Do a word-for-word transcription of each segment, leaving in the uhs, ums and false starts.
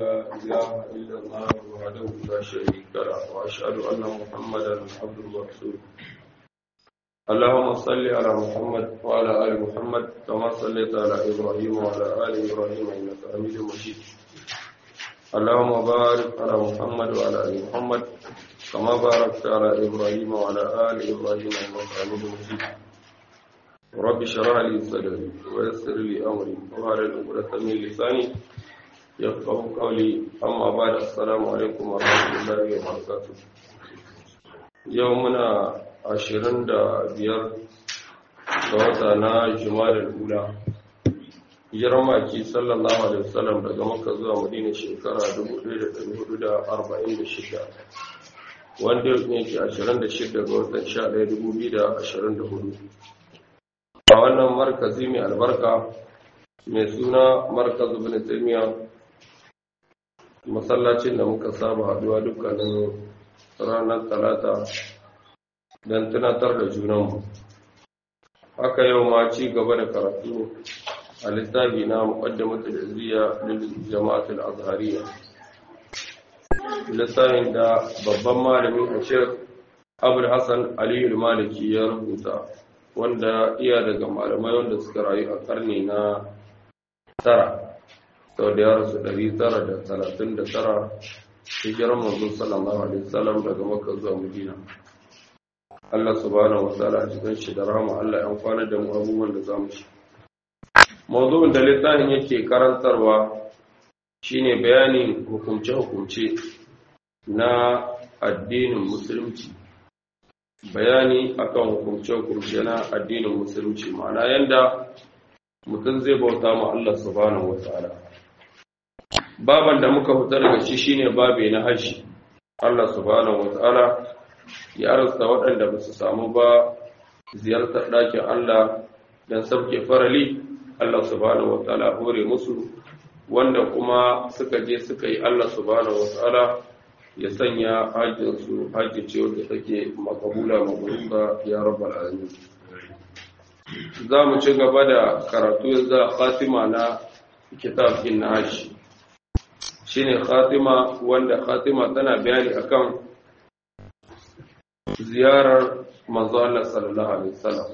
لا إله إلا الله وحده لا شريك له وأشهد أن محمدا عبده ورسوله. اللهم صل على محمد وعلى آل محمد كما صليت على إبراهيم وعلى آل إبراهيم إنك حميد مجيد. اللهم بارك على محمد وعلى آل محمد كما باركت على إبراهيم وعلى آل إبراهيم إنك حميد مجيد. رب اشرح لي صدري ويسر لي أمري واحلل عقدة من لساني يفقهوا قولي. أما بعد، السلام عليكم ورحمة الله وبركاته. يومنا ashirin da biyar ga wata na Jumadal Ula, hijirar maki sallallahu alaihi wasallam daga Makka zuwa Madina shekara dubu ɗaya da ɗari hudu da arba'in da shida, wanda yake ashirin da shida ga watan sha ɗaya dubu biyu da ashirin da hudu. A wannan markazi mai albarka mai suna Markaz Ibn Taymiyyah, masallacin da muka saba haduwa dukkanin ranar Talata don tunatar da junanmu. Haka yau ma ci gaba da karatu a littafi na muqaddimatul izziya lil jama'atul azhariyya, littafin da babban malamin Sheikh Abul Hasan Ali al-Maliki ya rubuta, wanda iya daga malamai wanda suka rayu a karni na tara, sau da ya rasu ɗari tara da talatin da tara hijirar manzo sallallahu alaihi wasallam daga Makka zuwa Madina. Allah subhanahu wataala a cikin shi da rahama Allah ya amfana da mu abubuwan da zamu shi. Mawdu'in da littafin yake karantarwa shine bayanin hukumce-hukumce na addinin musulunci. Bayani akan hukumce-hukumce na addinin musulunci, ma'ana yanda mutum zai bauta ma Allah subhanahu wataala. Baban da muka fitar daga shi shine babe na haji. Allah subhanahu wataala ya arasta waɗanda ba su samu ba ziyartar ɗakin Allah don sabke farali, Allah subhanahu wa ta'ala hore musu, wanda kuma suka je suka yi, Allah subhanahu wa ta'ala ya sanya hajjinsu hajji ce wadda take makabula maburuka ya rabbal alamin. Za mu ci gaba da karatu yanzu a khatima na kitab din na hajji. Shine khatima, wanda khatima tana bayani akan ziyarar manzo Allah sallallahu alaihi wasallam.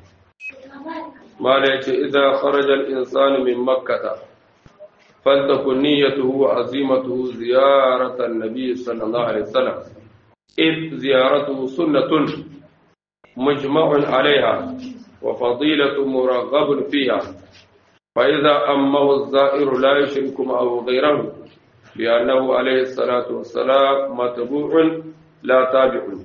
Mala yace idza kharaja al-insanu min makkah faltakun niyyatuhu wa azimatuhu ziyarata an-nabi sallallahu alaihi wasallam, id ziyaratuhu sunnatun mujma'un 'alayha wa fadilatun muraghabun fiha, fa idza ammahu az-za'iru la yushriku ma'ahu ghayrahu bi annahu alayhi salatu wassalam matbu'un la tabi'un.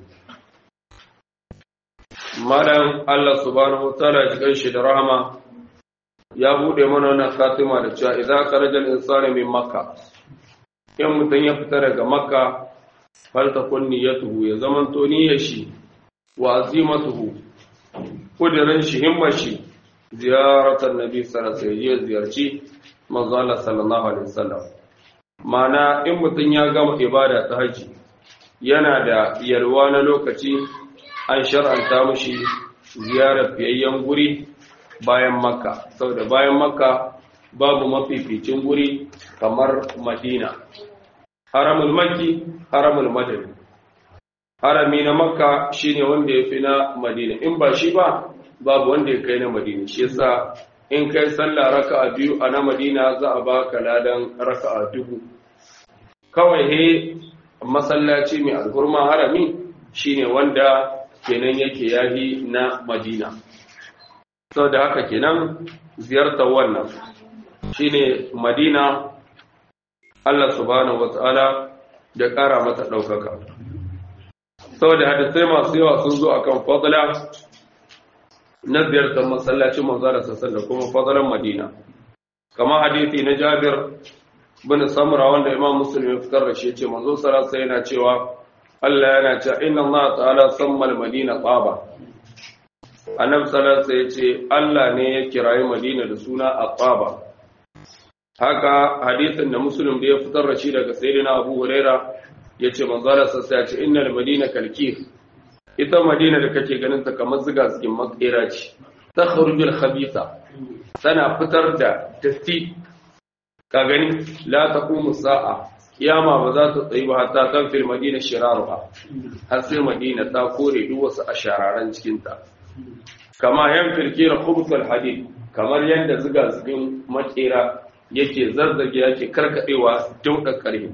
Malam Allah subhanahu wa ta'ala cikin shi da rahama ya bude mana wannan khatima da cewa idza kharaja al-insanu min makka, in mutun ya fita daga makka, faltakun niyyatuhu, ya zamanto niyyar shi wa azimatuhu, kudirin shi, himmar shi, ziyaratan nabi sallallahu alaihi wasallam, ziyarci manzo Allah sallallahu alaihi wasallam. Ma'ana in mutun ya gama ibada ta haji, yana da yalwa na lokaci, an shar'anta mushi ziyarar fiyayyen guri bayan makka, saboda bayan makka babu mafificin guri kamar madina. Haramul makki, haramul madani. Harami na makka shine wanda ya fi na madina, in ba shi ba babu wanda ya kai na madina. Shi yasa in kai sallah raka'a biyu a na madina za a baka ladan raka'a dubu. Kawai he masallaci mai alhurma harami shine wanda kenan yake yahi na Madina. Sau da haka kenan ziyartar wannan shine Madina, Allah subhanahu wata'ala da ƙara mata ɗaukaka. Sau da hadisai masu yawa sun zo akan fadla na ziyartar masallacin manzara sassan da kuma fadlan Madina. Kama hadisi na Jabir bin Samura wanda Imam Muslim ya fitar da shi, ce manzo sallallahu alaihi yana cewa Allah yana cewa inna Allah ta'ala samma al-Madina Taba. Annabi sallallahu alaihi yace Allah ne ya kirayi Madina da suna At-Taba. Haka hadisin da Muslim da ya fitar da shi daga Sayyidina Abu Huraira yace manzo Allah sallallahu alaihi yace innal Madina kalkir. Ita Madina da kake ganin ta kamar ziga cikin makera ce. Takhrujul khabitha. Tana fitar da datti ka gani la taqumu sa'a kiyama ba za ta tsayi ba hatta kan fil madina shiraruha har sai madina ta kore duk wasu ashararan cikin ta kama yan filkira khubul hadid kamar yanda zuga zugin makera yake zazzage yake karkadewa dauda karhi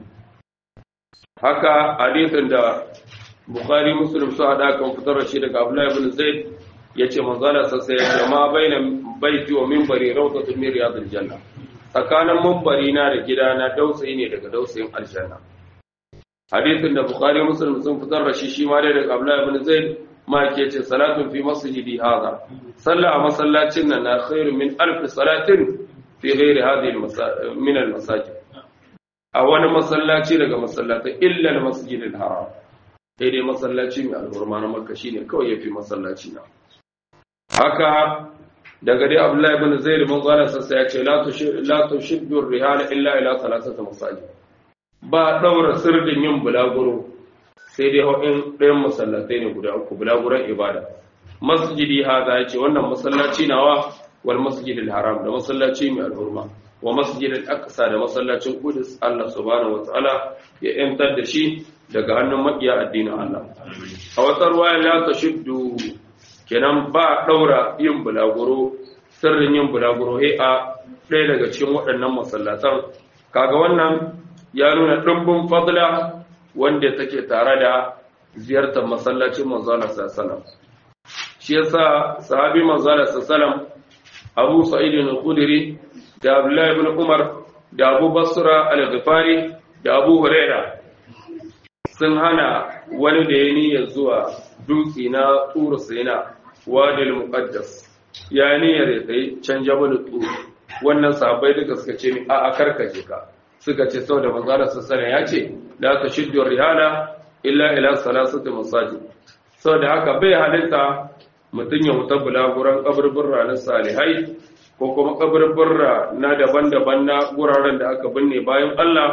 haka hadisin da Bukhari Muslim su hada kan fitar shi daga Abdullah ibn Zaid yace manzala sai ya ce ma baina baiti wa minbari rawdatun min riyadil janna tsakanin minbari na da gidana dausayi ne daga dausayin aljanna hadisin da Bukhari Muslim sun fitar da shi shi ma dai daga Abdullah ibn Zaid ma ke ce salatun fi masjidi hada salla a masallacin nan na khairu min alf salatin fi ghairi hadhihi min al masajid a wani masallaci daga masallatai illa al masjid al haram sai dai masallaci mai alhurma na Makka shine kawai yafi masallaci na haka daga dai Abdullah ibn Zaid mun gana sassa ya ce la tushid la tushiddu ar-rihal illa ila thalathati masajid ba daura sirdin yin bulaguro sai dai ho'in ɗayan masallatai ne guda uku bulaguran ibada masjidi hada ya ce wannan masallaci nawa wal masjidil haram da masallaci mai alhurma wa masjidil aqsa da masallacin qudus Allah subhanahu wataala ya yantar da shi daga hannun makiya addinin Allah a wata ruwaya la tashuddu kenan ba daura yin bulaguro sirrin yin bulaguro he a ɗaya daga cikin waɗannan masallatan kaga wannan ya nuna dimbin fadla wanda take tare da ziyartar masallacin manzo Allah sallallahu alaihi wasallam shi yasa sahabi manzo Allah sallallahu alaihi wasallam Abu Sa'id al-Khudri da Abdullah ibn Umar da Abu Basra al-Ghifari da Abu Hurairah sun hana wani da ya niyyar zuwa dutse na Tur Sina Wadil Muqaddas ya niyyar ya kai can Jabal Tur wannan sahabbai duka suka ce ni a karkace ka suka ce saboda manzo Allah sallallahu alaihi wasallam ya ce la tashiddu rihala illa ila salasati masajid saboda haka bai halitta mutun ya wuta bulaguran kaburburra na salihai ko kuma kaburburra na daban-daban na guraren da aka binne bayan Allah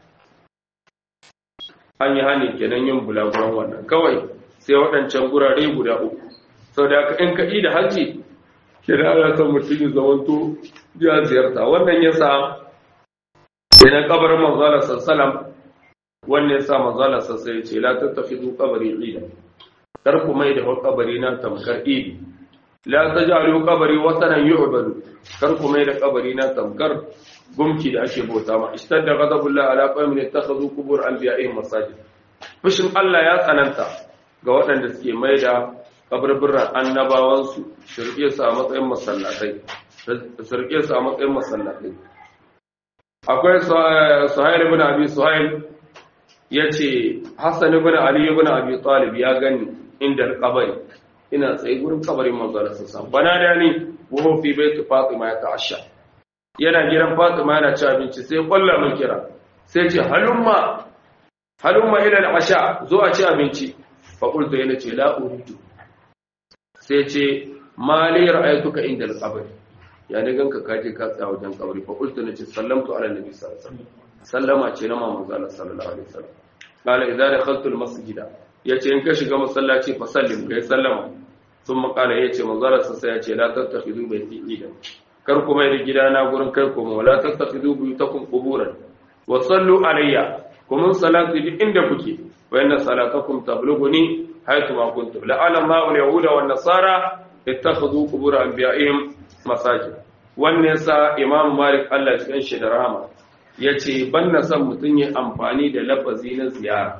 an yi hani kenan yin bulaguran wannan kawai sai waɗancan gurare guda uku saboda haka in ka yi da haji kira ya san mutum ya zamanto ya ziyarta wannan yasa idan kabarin manzala sallallahu wanne yasa manzala sallallahu ya ce la tattafidu qabri ida kar ku mai da kabari na tamkar idi la taj'alu qabri watanan yu'badu kar ku mai da kabari na tamkar gumki da ake bauta ma istadda ghadabullah ala qaumin ittakhadhu qubur anbiya'ihim masajid fushin Allah ya tsananta ga waɗanda suke mai da kaburburan annabawansu shirke su a matsayin masallatai shirke su a matsayin masallatai akwai Suhail ibn Abi Suhail yace Hassan ibn Ali ibn Abi Talib ya gani inda kabari ina tsaye gurin kabarin manzo Allah sallallahu alaihi wasallam bana da ni wa fi bait Fatima ya ta'asha yana gidan Fatima yana ci abinci sai kwalla mun kira sai ce halumma halumma ila al-asha zo a ci abinci fa qultu yana ce la uridu sai ce mali ra'aytuka inda al-qabr ya ne ganka kaje ka tsaya wajen kabari fa qultu nace sallamtu ala nabi sallallahu alaihi wasallam sallama ce na manzo Allah sallallahu alaihi wasallam qala idza dakhaltu al-masjida yace in ka shiga masallaci fa sallim kai sallama thumma qala yace manzo Allah sai yace la tattakhidu bayti idan kar ku mai da gidana gurin kai ku wala tattakhidu buyutakum quburan wa sallu alayya kuma salati duk inda kuke wa inna salatakum tablughuni haythu ma kuntum la'ana Allahu al-yahuda wan nasara ittakhadhu qubur anbiya'ihim masajid wannan yasa Imam Malik Allah ya shi da rahama yace banna san mutun yi amfani da lafazi na ziyara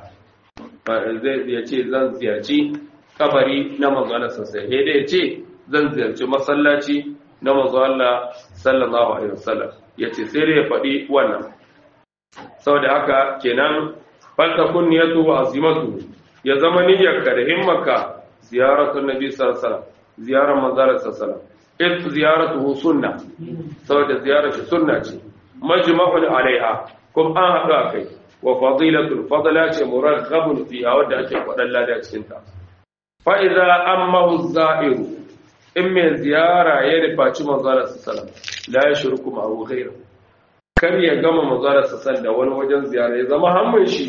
zai yace zan ziyarci kabari na manzo Allah sai dai yace zan ziyarci masallaci na manzo Allah sallallahu alaihi wasallam yace sai dai ya fadi wannan saboda haka kenan faltakun niyatu wa azimatu ya zama niyyarka da himmarka ziyaratun nabi sallallahu alaihi wasallam ziyarar manzo sallallahu alaihi wasallam if ziyaratuhu sunna saboda ziyarar shi sunna ce majma'un alaiha kuma an haɗu akai wa fadilatul fadla ce muraghabun fiha wanda ake faɗan lada cikin ta fa idza ammahu za'iru in mai ziyara ya rifaci manzo sallallahu alaihi wasallam la yashruku ma'ahu ghayra kar ya gama manzo sallallahu alaihi wasallam da wani wajen ziyara ya zama hammin shi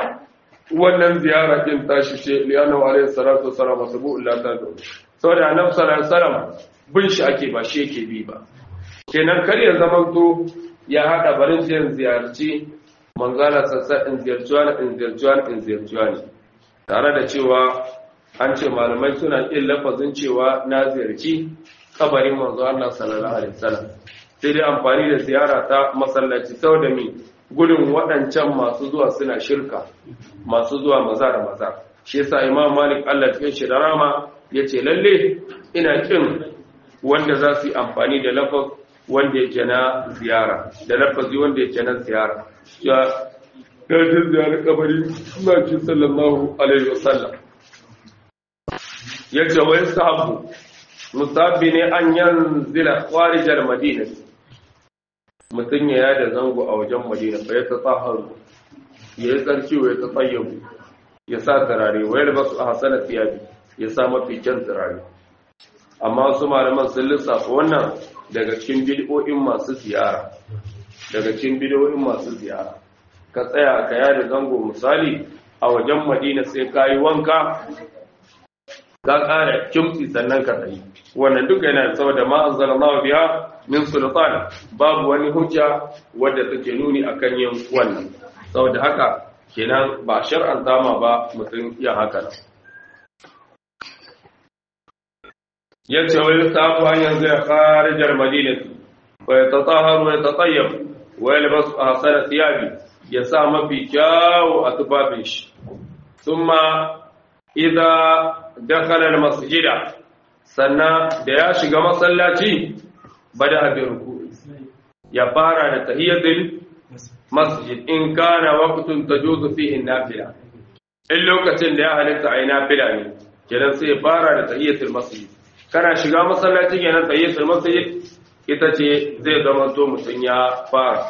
wannan ziyara din tashi ce liyana wa alaihi salatu wassalam sabu illa ta do saboda annabi sallallahu alaihi wasallam bin shi ake ba shi yake bi ba kenan kar ya zama to ya hada barin jin ziyarci manzala sassa in ziyarciwa na in ziyarciwa na in ziyarciwa ne tare da cewa an ce malamai suna ƙin lafazin cewa na ziyarci kabarin manzo Allah sallallahu alaihi wasallam sai dai amfani da ziyara ta masallaci saboda mi gudun waɗancan masu zuwa suna shirka masu zuwa maza da maza shi yasa Imam Malik Allah ya shi da rama yace lalle ina kin wanda za su yi amfani da lafaz wanda yake na ziyara da lafazi wanda yake na ziyara ya ga ziyara kabari Nabi sallallahu alaihi wasallam yace wa yasahabu musabbi ne an yanzila kharijar madina mutun ya da zango a wajen madina fa ya tsaharu ya tsarki wa ya tsayyabu ya sa tarare wa yalbasu ahsana thiyabi ya sa mafi kyan tarare amma su malaman sun lissafa wannan daga cikin bid'o'in masu ziyara daga cikin bid'o'in masu ziyara ka tsaya ka yada zango misali a wajen madina sai kai wanka ka ƙara kimtsi sannan ka tsayi wannan duka yana saboda ma anzalallahu biha min sultan babu wani hujja wadda take nuni akan yin wannan saboda haka kenan ba shar'an tama ba mutum ya haka nan yace wa yusafu an yanzu ya kharijar madinati wa yatatahharu wa yatatayyab wa yalbas ahsana thiyabi ya sa mafi kyawu a tufafin shi thumma idza dakhala al-masjida sannan da ya shiga masallaci bada bi ruku'i ya fara da tahiyatul masjid in kana waqtun tajuzu fihi an-nafila in lokacin da ya halitta ai nafila ne kenan sai ya fara da tahiyatul masjid kana shiga masallaci kenan tahiyatul masjid ita ce zai zama to mutun ya fara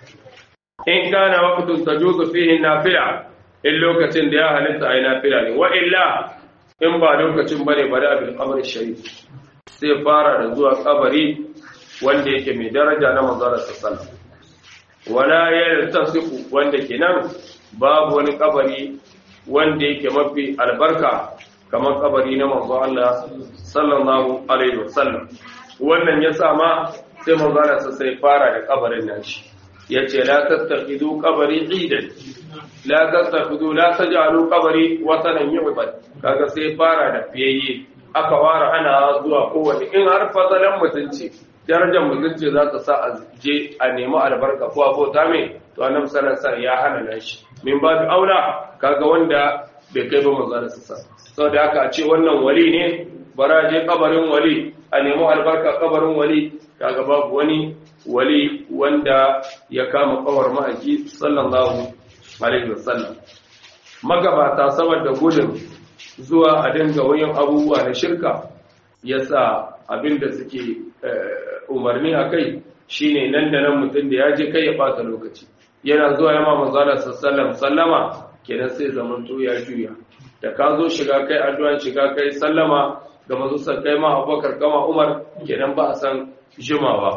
in kana waqtun tajuzu fihi an-nafila in lokacin da ya halitta ai nafila ne wa illa in ba lokacin bane bada bil qabr sharif sai fara da zuwa kabari wanda yake mai daraja na manzon sallallahu alaihi wasallam wala yaltasiqu wanda kenan babu wani kabari wanda yake mafi albarka kamar kabari na manzon Allah sallallahu alaihi wasallam wannan yasa ma sai manzon Allah sai fara da kabarin nan shi yace la tattaqidu qabri idan la tattaqidu la taj'alu qabri watanan yu'bad kaga sai fara da fiyayye aka ware ana zuwa kowanne in har fasalan mutunci darajar mutunci za ta sa a je a nemi albarka ko abota mai to annabi sallallahu alaihi wasallam ya hana nan shi min babu aula kaga wanda bai kai ba manzo sa saboda haka a ce wannan wali ne baraje kabarin wali a nemi albarka kabarin wali kaga babu wani wali wanda ya kama kawar ma'aiki sallallahu alaihi wasallam magabata saboda gudun zuwa a dinga wayan abubuwa na shirka yasa abinda suke umarni akai shine nan da nan mutum da ya je kai ya bata lokaci yana zuwa yamma manzala sallallahu sallama kenan sai zaman to ya juya da ka zo shiga kai addu'an shiga kai sallama ga manzo kai ma Abubakar kama Umar kenan ba a san jimawa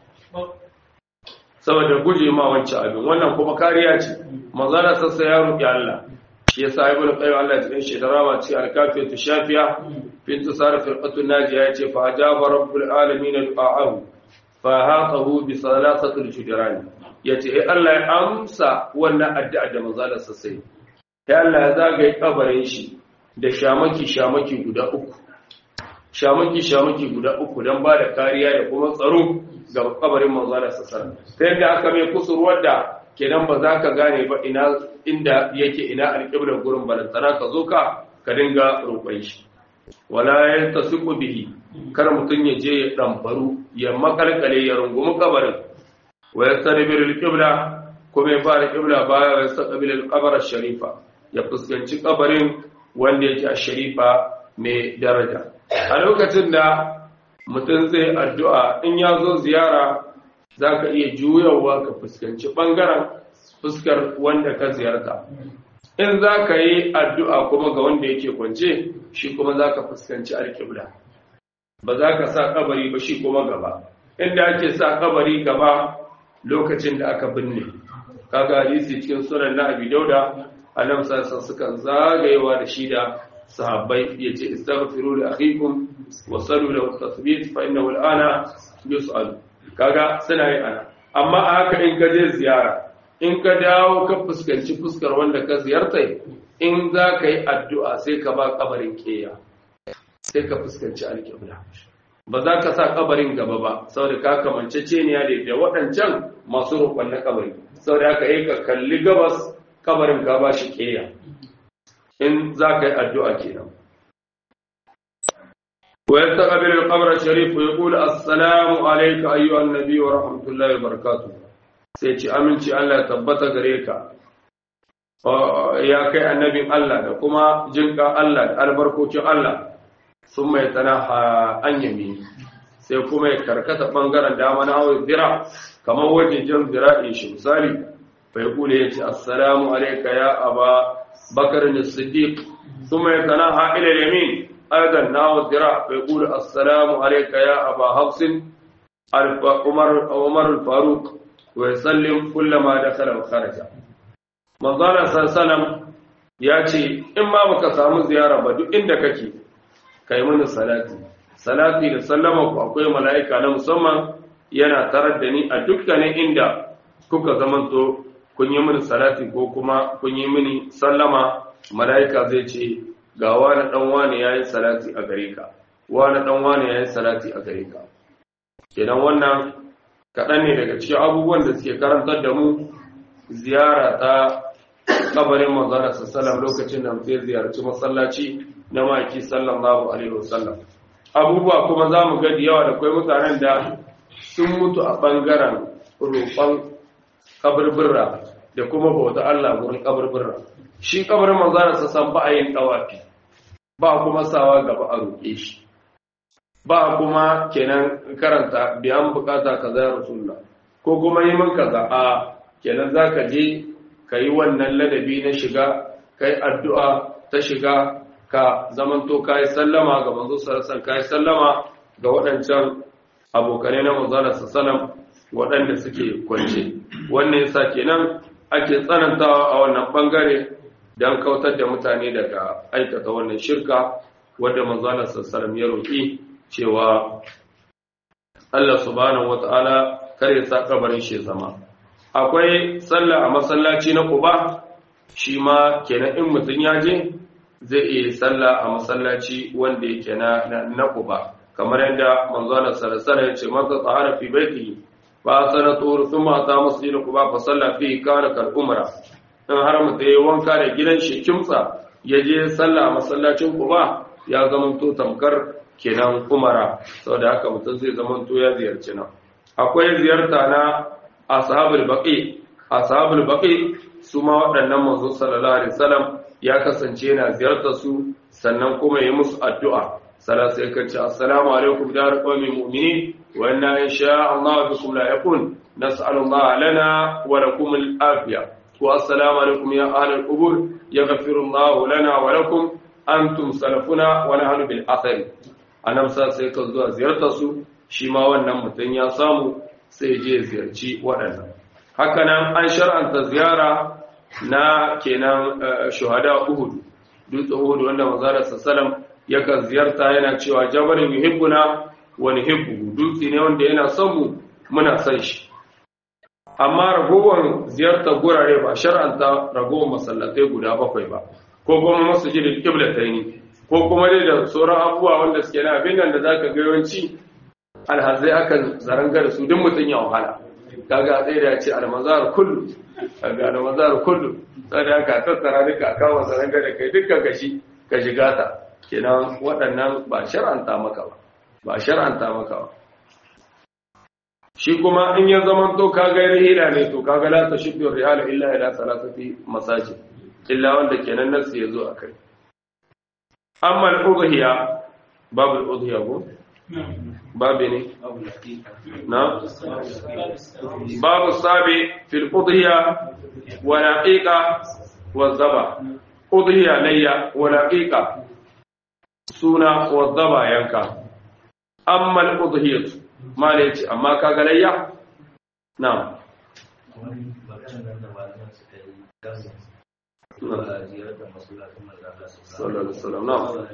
saboda guje ma wancan abin wannan kuma kariya ce manzala sassa ya roki Allah shi yasa ibnu qayyim Allah ya shi da rama ce al-kafiyatu shafiya bintu sarf al-qatun najiya yace fa ajaba rabbul alamin du'aahu fa haqahu bi salasati al-judran yace eh Allah ya amsa wannan addu'a da manzala sassa sai Allah ya zagaye kabarin shi da shamaki shamaki guda uku shamaki shamaki guda uku dan ba da kariya da kuma tsaro ga kabarin manzala sassa sai da aka mai kusurwar da kenan ba za ka gane ba ina inda yake ina alƙiblar gurin balantana ka zo ka ka dinga roƙon shi wala yantasiqu bihi kar mutun ya je ya damfaru ya makalkale ya rungumi kabarin wa yastadbiru alqibla kuma ya fara qibla baya ya yastaqbilu alqabr ash-sharifa ya fuskanci kabarin wanda yake ash-sharifa mai daraja a lokacin da mutun zai addu'a in ya zo ziyara za ka iya juyawa ka fuskanci ɓangaren fuskar wanda ka ziyarta in za ka yi addu'a kuma ga wanda yake kwance shi kuma za ka fuskanci alƙibla ba za ka sa kabari ba shi kuma gaba inda ake sa kabari gaba lokacin da aka binne kaga hadisi cikin sunan na abi dauda annabi sallallahu sukan zagayewa da shi da sahabbai yace istaghfiru li akhikum wa sallu lahu tasbih fa innahu al'ana yus'al kaga suna yi ana amma a haka in ka je ziyara in ka dawo ka fuskanci fuskar wanda ka ziyarta in za ka yi addu'a sai ka ba kabarin keya sai ka fuskanci alƙibla ba za ka sa kabarin gaba ba saboda ka kamance ceniya ne da waɗancan masu roƙon na kabari saboda haka yi ka kalli gabas kabarin ka ba shi keya in za ka yi addu'a kenan ويستقبل القبر الشريف ويقول السلام عليك أيها النبي ورحمة الله وبركاته سيتي أمنتي الله تبت غريكا يا كي النبي الله كما جنك الله البركوت الله ثم يتناحى عن يمين سيكما يكركت بانغرا دامنا أو الذراع كما وجه جن ذراعي شمسالي فيقول يتي السلام عليك يا أبا بكر الصديق ثم يتناحى إلى اليمين أيضا ناو الذراع فيقول السلام عليك يا أبا حفص عمر عمر الفاروق ويسلم كلما دخل وخرج manzala sallallahu ya ce in ma baka samu ziyara ba duk inda kake kai mini salati salati da sallama ku akwai mala'ika na musamman yana tarar da ni a dukkanin inda kuka zamanto kun yi mini salati ko kuma kun yi mini sallama mala'ika zai ce ga wani dan wani yayi salati a gare ka wani dan wani yayi salati a gare ka kenan wannan kaɗan ne daga cikin abubuwan da suke karantar da mu ziyara ta kabarin manzon sallallahu lokacin da mutum ziyarci masallaci na maki sallallahu alaihi wasallam abubuwa kuma zamu ga da yawa da kai mutanen da sun mutu a bangaren roƙon kaburbura da kuma bauta Allah gurin kaburbura shi kabarin manzon sallallahu ba a yin dawafi ba kuma sawa gaba a roƙe shi ba kuma kenan karanta biyan bukata kaza ya rasulullah ko kuma yi min kaza a kenan zaka je kai wannan ladabi na shiga kai addu'a ta shiga ka zamanto kai sallama ga manzo sallallahu alaihi wasallam kai sallama ga waɗancan abokanai na manzo sallallahu alaihi wasallam waɗanda suke kwance wannan yasa kenan ake tsanantawa a wannan bangare dan kautar da mutane daga aikata wannan shirka wanda manzo sallallahu alaihi wasallam ya roki cewa Allah subhanahu wata'ala kare sa kabarin shi zama akwai sallah a masallaci na Quba shi ma kenan in mutun ya je zai yi sallah a masallaci wanda yake na na Quba kamar yadda manzo Allah sallallahu alaihi wasallam ya ce man tsahara fi baitihi fa sanatu thumma ta masjid Quba fa salla fi kana kal umra in har mutai wanka da gidan shi kimtsa ya je sallah a masallacin Quba ya zama to tamkar kenan umara saboda haka mutum zai zama to ya ziyarci nan akwai ziyarta na ashabul baqi ashabul baqi su ma waɗannan manzo sallallahu alaihi wasallam ya kasance yana ziyartar su sannan kuma yi musu addu'a sala sai ka ce assalamu alaikum dar qawmi mu'minin wa inna insha Allah bikum la yakun nas'alu Allah lana wa lakum al-afiya wa assalamu alaikum ya ahlal qubur yaghfiru Allah lana wa lakum antum salafuna wa nahnu bil athari anamsa sai ka zuwa ziyartar su shi ma wannan mutun ya samu sai je ziyarci waɗannan hakanan an shar'anta ziyara na kenan shuhada Uhud dutse Uhud wanda manzara sallallahu yakan ziyarta yana cewa jabalun yuhibbuna wa nuhibbu dutse ne wanda yana son mu muna son shi amma ragowar ziyartar gurare ba shar'anta ragowar masallatai guda bakwai ba ko kuma masjidil qiblataini ko kuma dai da sauran abubuwa wanda suke na abin nan da zaka ga yawanci alhazai akan zaranga da su duk mutun ya wahala kaga sai da ya ce almazar kullu kaga almazar kullu sai da ka tattara duka kawo zaranga da kai dukkan kashi ka shiga ta kenan waɗannan ba shar'anta maka ba ba shar'anta maka ba shi kuma in ya zaman to kaga rihila ne to kaga la tashiddu rihala illa ila salatati masajid illa wanda kenan nasu yazo akai amma al-udhiya babu al-udhiya ko babu ne na babu sabi fil udhiya wa laqiqa wa zaba udhiya layya wa laqiqa suna wa zaba yanka amma al-udhiya mala yace amma kaga layya na'am sallallahu alaihi wasallam na'am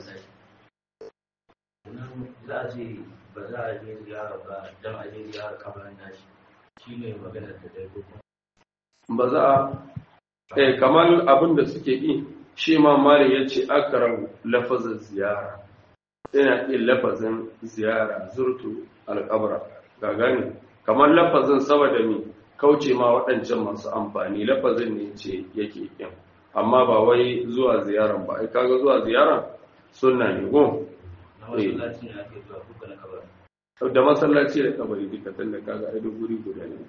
za a ce ba za a je ziyara ba don a je ziyara kabarin nashi ba za a eh kamar abin da suke yi shi ma mali ya ce akarar lafazin ziyara ina yin lafazin ziyara zurtu alƙabra ga gani kamar lafazin saboda mi kauce ma waɗancan masu amfani lafazin ne ce yake yin amma ba wai zuwa ziyaran ba ai kaga zuwa ziyaran sunna ne go da masallaci da kabari duka tunda kaga ai duk guri guda ne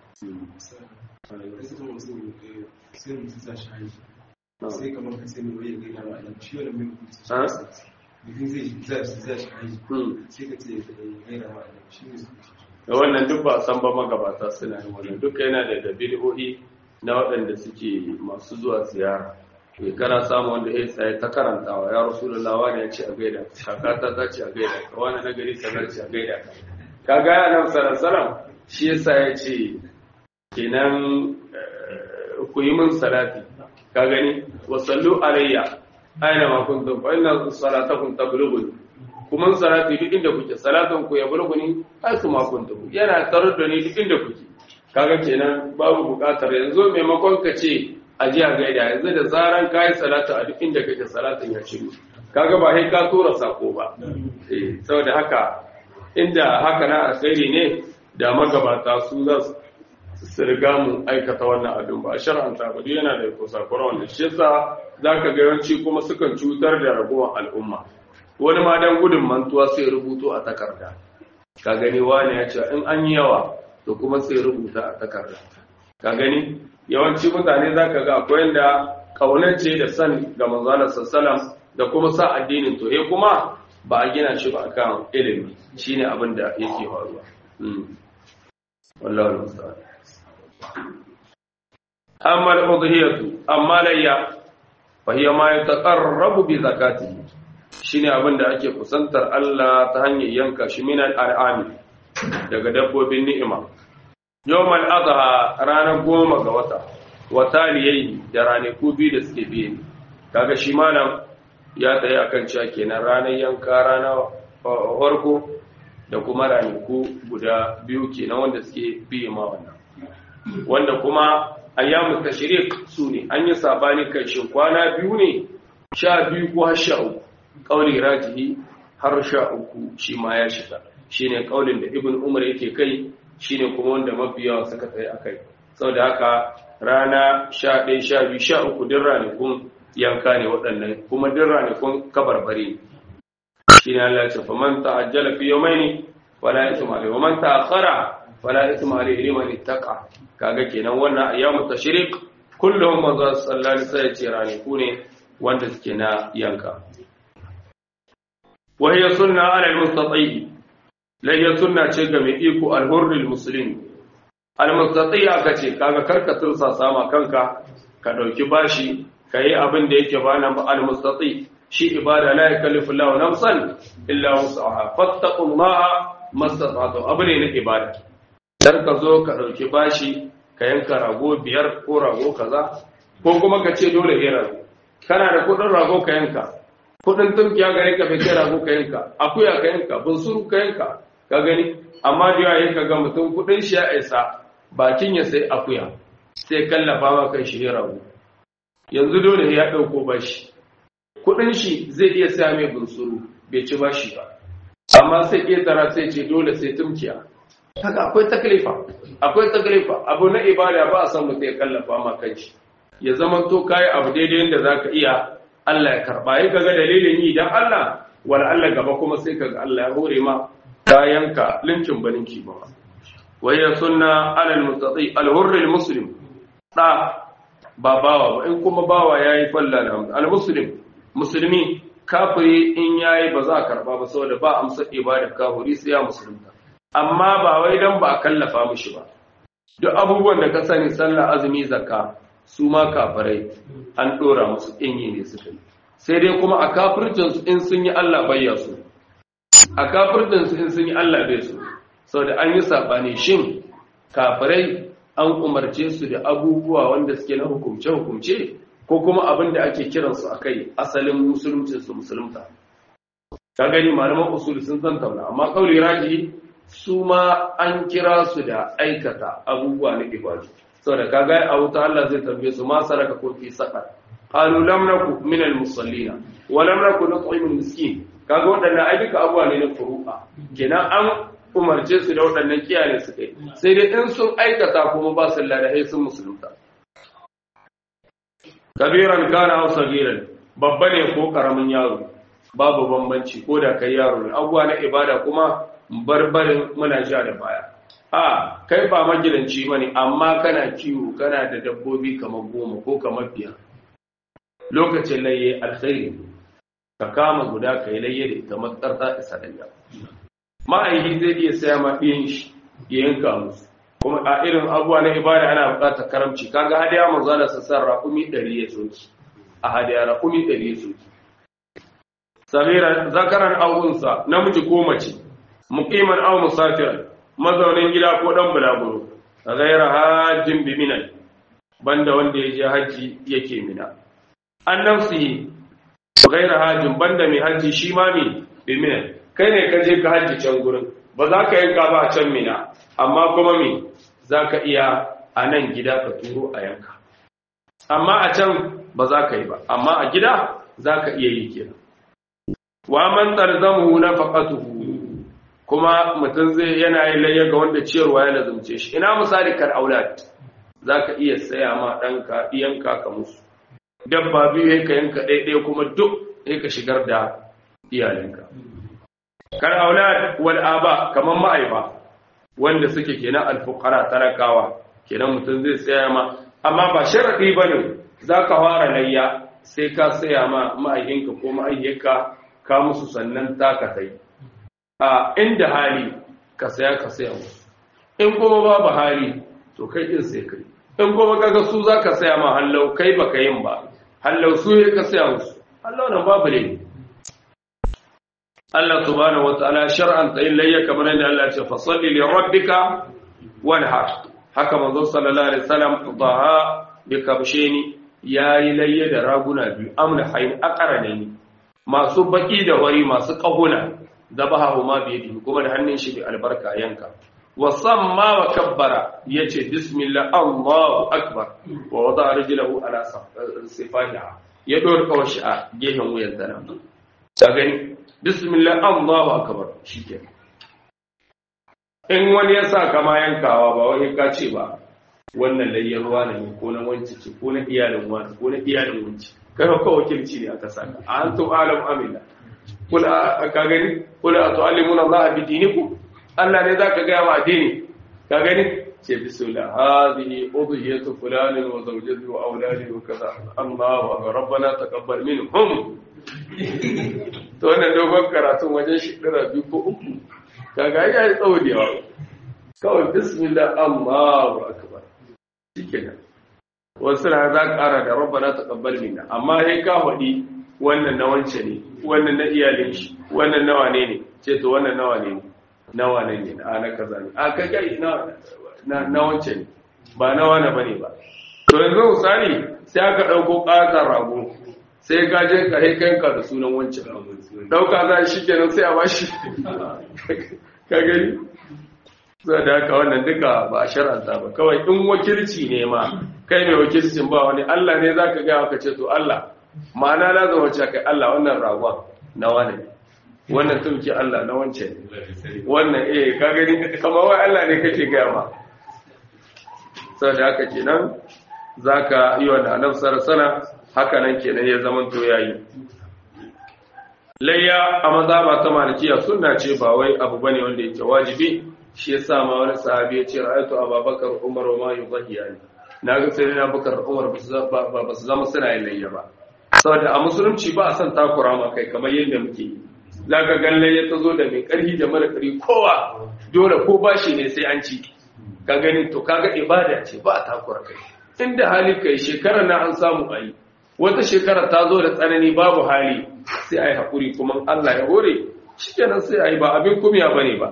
sai kamar ka sai mai wayar gaida ba a ciwo da mai kusa bikin zai zai shi haji sai ka ce gaida ba a shi ne da wannan duk ba san ba magabata suna yin wannan duka yana da bid'o'i na waɗanda suke masu zuwa ziyara eh kana samu wanda ya tsaye ta karantawa ya rasulullah wani ya ce a gaida kakata ta ce a gaida ka wani na gari sanar ce a gaida ka kaga ya nan sallallahu shi yasa ya ce kenan ku yi min salati ka gani wasallu alayya aina ma kuntum fa inna salatakum tablughuni kuma salati duk inda kuke salatan ku ya bulghuni ai kuma kuntum yana tarar da ni duk inda kuke kaga kenan babu bukatar yanzu maimakon ka ce a ji a gaida yanzu da zaran kai salatu a duk inda kake salatin ya shiru kaga ba sai ka tura sako ba eh saboda haka inda haka na alkhairi ne da magabata su za su riga mu aikata wannan abin ba shar'anta ba yana da kusakura wannan shi yasa zaka ga yawanci kuma sukan cutar da ragowar al'umma wani ma dan gudun mantuwa sai rubuto a takarda ka gani wani ya ce in an yi yawa to kuma sai rubuta a takarda ka gani yawanci mutane zaka ga akwai yanda kaunance da san ga manzo Allah sallallahu da kuma sa addinin to eh kuma ba a gina shi ba akan ilimi shine abin da yake faruwa wallahi musta'an amma al-udhiyatu amma layya fa hiya ma yataqarrabu bi zakatihi shine abin da ake kusantar Allah ta hanyar yanka shi min al-ar'ami daga dabbobin ni'ima yawmal adha ranar goma ga wata wataliyai da ranaku biyu da suke biye kaga shi malam ya tsaye akan cewa kenan ranar yanka rana farko da kuma ranaku guda biyu kenan wanda suke biye ma wannan wanda kuma ayyamu tashriq su ne an yi sabani kan shin kwana biyu ne sha biyu ko har sha uku kauli rajihi har sha uku shi ma ya shiga shine kaulin da ibn umar yake kai shine kuma wanda mafiya suka tsaye akai saboda haka rana sha ɗaya sha biyu sha uku din ranakun yanka ne waɗannan kuma din ranakun kabarbare shine Allah ya ce faman ta'ajjala fi yawmayni wala yasma alayhi wa man ta'akhkhara fala isma alayhi liman ittaqa kaga kenan wannan ayyamu tashriq kullum manzo sallallahu alaihi wasallam ce rani ku ne wanda suke na yanka wa hiya sunna ala al-mustati la hiya sunna ce ga mai iko al-hurr al-muslim al-mustati aka ce kaga karka tursa sama kanka ka dauki bashi kai abin da yake bana al-mustati shi ibada la yakallifu Allahu nafsan illa wus'aha fattaqullaha mastata'tu abune na ibada dar ka zo ka ɗauki bashi ka yanka rago biyar ko rago kaza ko kuma ka ce dole ya rago kana da kudin rago ka yanka kudin tunkiya gare ka bai kai rago ka yanka akuya ka yanka bunsuru ka yanka ka gani amma da yawa ka ga mutum kudin shi ya isa bakin ya sai akuya sai kallafa ma kai shi ya rago yanzu dole ya ɗauko bashi kudin shi zai iya saya mai bunsuru bai ci bashi ba amma sai ƙetara sai ce dole sai tumkiya haka akwai taklifa akwai taklifa abu na ibada ba a san mutum ya kallafa ma kanshi ya zama to kai abu daidai yanda zaka iya Allah ya karba yi kaga dalilin yi dan Allah wala Allah gaba kuma sai kaga Allah ya hore ma kayanka linkin baninki ba wa ya sunna ala al-mustati al-hurr al-muslim da ba bawa ba in kuma bawa yayi falla al-muslim musulmi kafiri in yayi ba za a karba ba saboda ba amsa ibada kafiri sai ya musulunta amma ba wai dan ba a kallafa mishi ba duk abubuwan da ka sani sallah azumi zakka su ma kafirai an dora musu inyi ne suka yi sai dai kuma a kafircin su in sun yi Allah bayya su a kafircin su in sun yi Allah bai su saboda an yi sabani shin kafirai an umarce su da abubuwa wanda suke na hukumce hukumce ko kuma abin da ake kiransu akai asalin musulunci su musulunta ka gani malaman usul sun san tauna amma kauli raji su ma an kira su da aikata abubuwa na ibadu saboda kaga a wuta Allah zai tambaye su ma saraka ko fi saqar qalu lam naku min al musallina wa lam naku nut'imu al miskin kaga wadannan ayyuka abubuwa ne na furu'a kenan an umarce su da wadannan kiyaye su kai sai dai in sun aikata kuma ba su ladai sun musulunta kabiran kana aw sagiran babba ne ko karamin yaro babu bambanci ko da kai yaro ne abubuwa na ibada kuma barbarin muna sha da baya a kai ba magidanci bane amma kana kiwo kana da dabbobi kamar goma ko kamar biyar lokacin laye alkhairi ka kama guda kai laye da ita matsarta isa danya ma'aihi zai iya saya ma ɗiyan shi ya yanka musu kuma a irin abuwa na ibada ana buƙatar karamci kaga hadiya manzo da sassan raƙumi ɗari ya soki a hadiya raƙumi ɗari ya soki samira zakaran awunsa namiji ko mace muqiman aw musafiran mazaunin gida ko dan bulaguro ghayra hajjin bi minan banda wanda yaje haji yake mina an nafsi ghayra hajjin banda mai haji shi ma mi bi minan kai ne ka je ka haji can gurin ba za ka yanka ba a can mina amma kuma mi za ka iya a nan gida ka turo a yanka amma a can ba za ka yi ba amma a gida za ka iya yi kenan wa man tarzamu nafaqatuhu kuma mutum zai yana yin layya ga wanda ciyarwa ya lazumce shi ina misali kar aulad zaka iya saya ma danka iyanka ka musu dabba biyu ka yanka daidai kuma duk sai ka shigar da iyalinka kar aulad wal aba kaman ma'aifa wanda suke kenan alfuqara talakawa kenan mutum zai saya ma amma ba sharadi bane zaka fara layya sai ka saya ma ma'aikinka ko ma'ayyaka ka musu sannan taka tai a inda hali ka saya ka saya musu in kuma babu hali to kai din sai kai in kuma kaga su zaka saya ma hallau kai baka yin ba hallau su ne ka saya musu hallau nan babu ne Allah subhanahu wataala shar'an ta illayya kamar yadda Allah ya ce fasalli li rabbika wanhar haka manzo sallallahu alaihi wasallam daha bi kabsheni yayi layya da raguna biyu amna hayn aqrane masu baki da wari masu kahuna zabahu ma bi yadihi kuma da hannun shi bi albarka yanka wa samma wa kabbara yace bismillah Allahu akbar wa wada rijlahu ala sifahiha ya dor kawashi a gehen wuyan dana ta gani bismillah Allahu akbar shike in wani ya sa kama yankawa ba wani ka ce ba wannan layyar ruwa ne ko na wanci ce ko na iyalin wani ko na iyalin wanci kai ka wakilci ne aka saka antum alam amina kula ka gani kula tu'allimuna Allah bi dinikum Allah ne zaka ga ma addini ka gani ce bismillah hadhihi udhiyatu fulanin wa zawjatuhu wa awladihi wa kaza Allahu akbar rabbana taqabbal minhum to wannan dogon karatu wajen shekara biyu ko uku kaga ya yi tsawo da yawa kawai bismillah Allahu akbar shikenan wasu na za ƙara da rabbana taqabbal minna amma sai ka faɗi wannan na wance ne wannan na iyalin shi wannan nawa ne ne ce to wannan nawa ne nawa ne ne a na kaza ne a kai kai na na wance ne ba nawa na bane ba to yanzu misali sai aka dauko ƙatar rago sai ka je ka kai kanka da sunan wancan dauka za shi kenan sai a bashi ka gani sai da haka wannan duka ba shar'anta ba kawai in wakilci ne ma kai mai wakilcin ba wani Allah ne zaka ga ka ce to Allah ma'ana na zama ce kai Allah wannan ragon na wani wannan tumki Allah na wance wannan eh ka gani kamar wai Allah ne kake ga ma sai da haka kenan zaka yi wannan annabi sallallahu alaihi wasallam haka nan kenan ya zaman to yayi layya a mazhaba ta malikiya sunna ce ba wai abu bane wanda yake wajibi shi yasa ma wani sahabi ya ce ra'aytu Abubakar Umar wa ma yudhiyani naga sai na Abubakar Umar ba su zama suna yin layya ba saboda a musulunci ba a san takura ma kai kamar yadda muke yi zaka gan layya ta zo da mai karhi da mara karhi kowa dole ko bashi ne sai an ci ka gani to kaga ibada ce ba a takura kai inda hali kai shekara na an samu ayi wata shekara ta zo da tsanani babu hali sai a yi haƙuri kuma Allah ya hore shi kenan sai a yi ba abin kumiya ba ne ba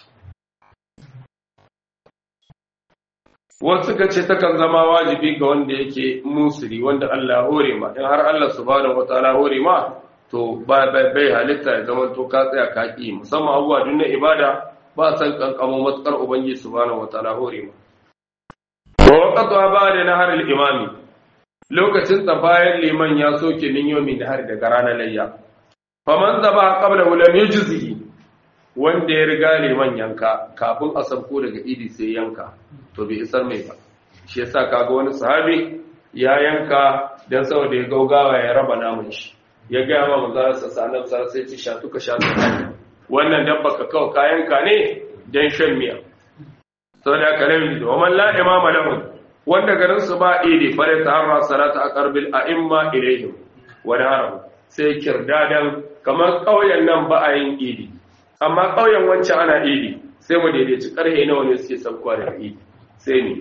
wasu ka ce takan zama wajibi ga wanda yake musuli wanda Allah ya hore ma in har Allah subhanahu wataala hore ma to bai halitta ya zama to ka tsaya ka ki musamman abubuwa duk na ibada ba san kankamo matsar ubangiji subhanahu wataala hore ma wa waqatu ba'da nahar al-imami lokacin ta bayan liman ya soke ninyomi da har daga ranar layya faman zaba qabla lam yujzi wanda ya riga liman yanka kafin a sabko daga idi sai yanka to bai isar mai ba shi yasa kaga wani sahabi ya yanka dan saboda ya gaugawa ya raba namun shi ya ga ma manzo sallallahu alaihi sai ci sha tuka sha wannan dabba ka kawo kayanka ne dan shan miya saboda kalamin da man la imama lahu wanda garin su ba idi fare ta harra salata aqrabil a'imma ilaihim wa narahu sai kirdadan kamar kauyen nan ba a yin idi amma kauyen wancan ana idi sai mu daidaici karhe nawa ne suke sabkuwa da idi sai ni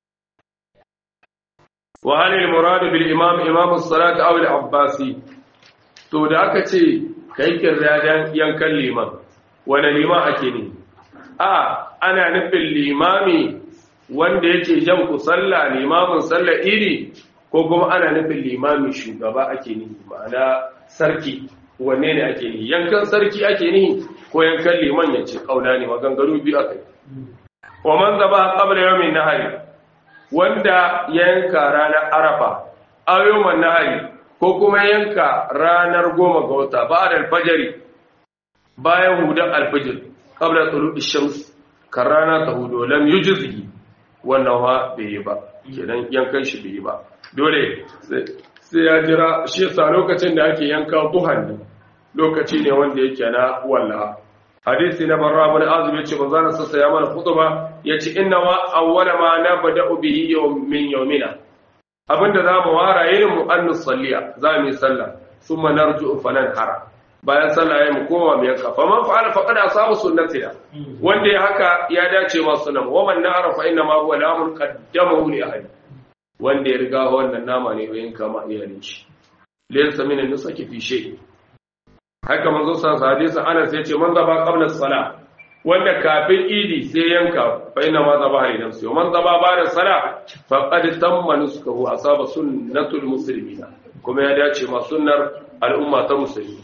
wa halil murad bil imam imam as-salat aw al-abbasi to da aka ce kai kirdadan yankan liman wani liman ake ne a ana nufin limami wanda yake jan ku sallah limamin sallah iri ko kuma ana nufin limamin shugaba ake ni ma'ana sarki wanne ne ake ni yankan sarki ake ni ko yankan liman yace kauna ne maganganu biyu akai wa man zaba qabla yawmin nahari wanda yanka ranar arafa ayyuman nahari ko kuma yanka ranar goma ga wata ba'da al-fajr bayan hudan al-fajr qabla tulu'i shams karana ta hudo lam yujzi wannan wa bai yi ba kenan yankan shi bai yi ba dole sai ya jira shi yasa lokacin da ake yanka duhan ne lokaci ne wanda yake na wallaha hadisi na barra bin azib yace manzon sa ya mana khutba yace inna wa awwala ma nabda'u bihi yawm min yawmina abinda zamu wara yin mu an nusalliya zamu yi sallah thumma narji'u fananhara bayan sallah ya mu koma mu yanka fa man fa'ala faqad asaba sunnatina wanda ya haka ya dace ma sunan wa man na'ara fa inna ma huwa lamun qaddamahu li ahli wanda ya riga wannan nama ne bayan kama iyalin shi laysa min an-nusaki fi shay haka manzo sa hadisi Anas yace man zaba qabla as-salah wanda kafin idi sai yanka fa inna ma zaba ali nafsi wa man zaba ba'da as-salah faqad tamma nusukahu asaba sunnatul muslimina kuma ya dace ma sunnar al'umma ta musulmi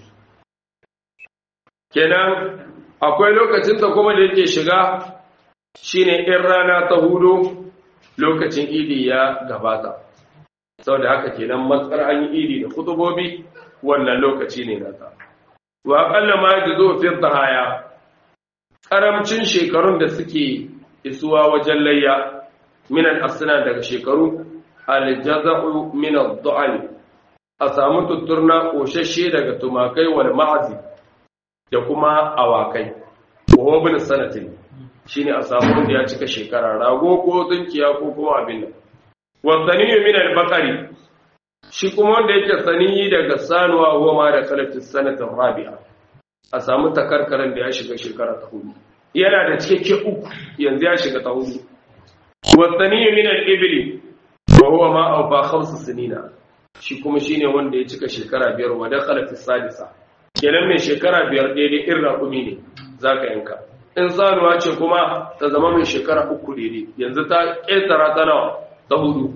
kenan akwai lokacin da kuma da yake shiga shine in rana ta hudu lokacin idi ya gabata saboda haka kenan matsar an yi idi da kutubobi wannan lokaci ne nata wa aqalla ma yajuzu fi dhahaya karamcin shekarun da suke isuwa wajen layya min al-asna daga shekaru al-jaza'u min ad-du'al a samu tutturna koshashe daga tumakai wal ma'azi da kuma awakai ko bin sanatin shine a samu wanda ya cika shekara rago ko tsinkiya ko kuma abin nan wasaniyu min al-baqari shi kuma wanda yake saniyi daga sanuwa huwa ma da kalati sanatin rabi'a a samu takarkaran da ya shiga shekara ta hudu yana da cikakke uku yanzu ya shiga ta hudu wasaniyu min al-ibli wa huwa ma awfa khams sinina shi kuma shine wanda ya cika shekara biyar wa da kalati sadisa kenan mai shekara biyar daidai in raƙumi ne za ka yanka in sanuwa ce kuma ta zama mai shekara uku daidai yanzu ta ƙetara ta nawa ta hudu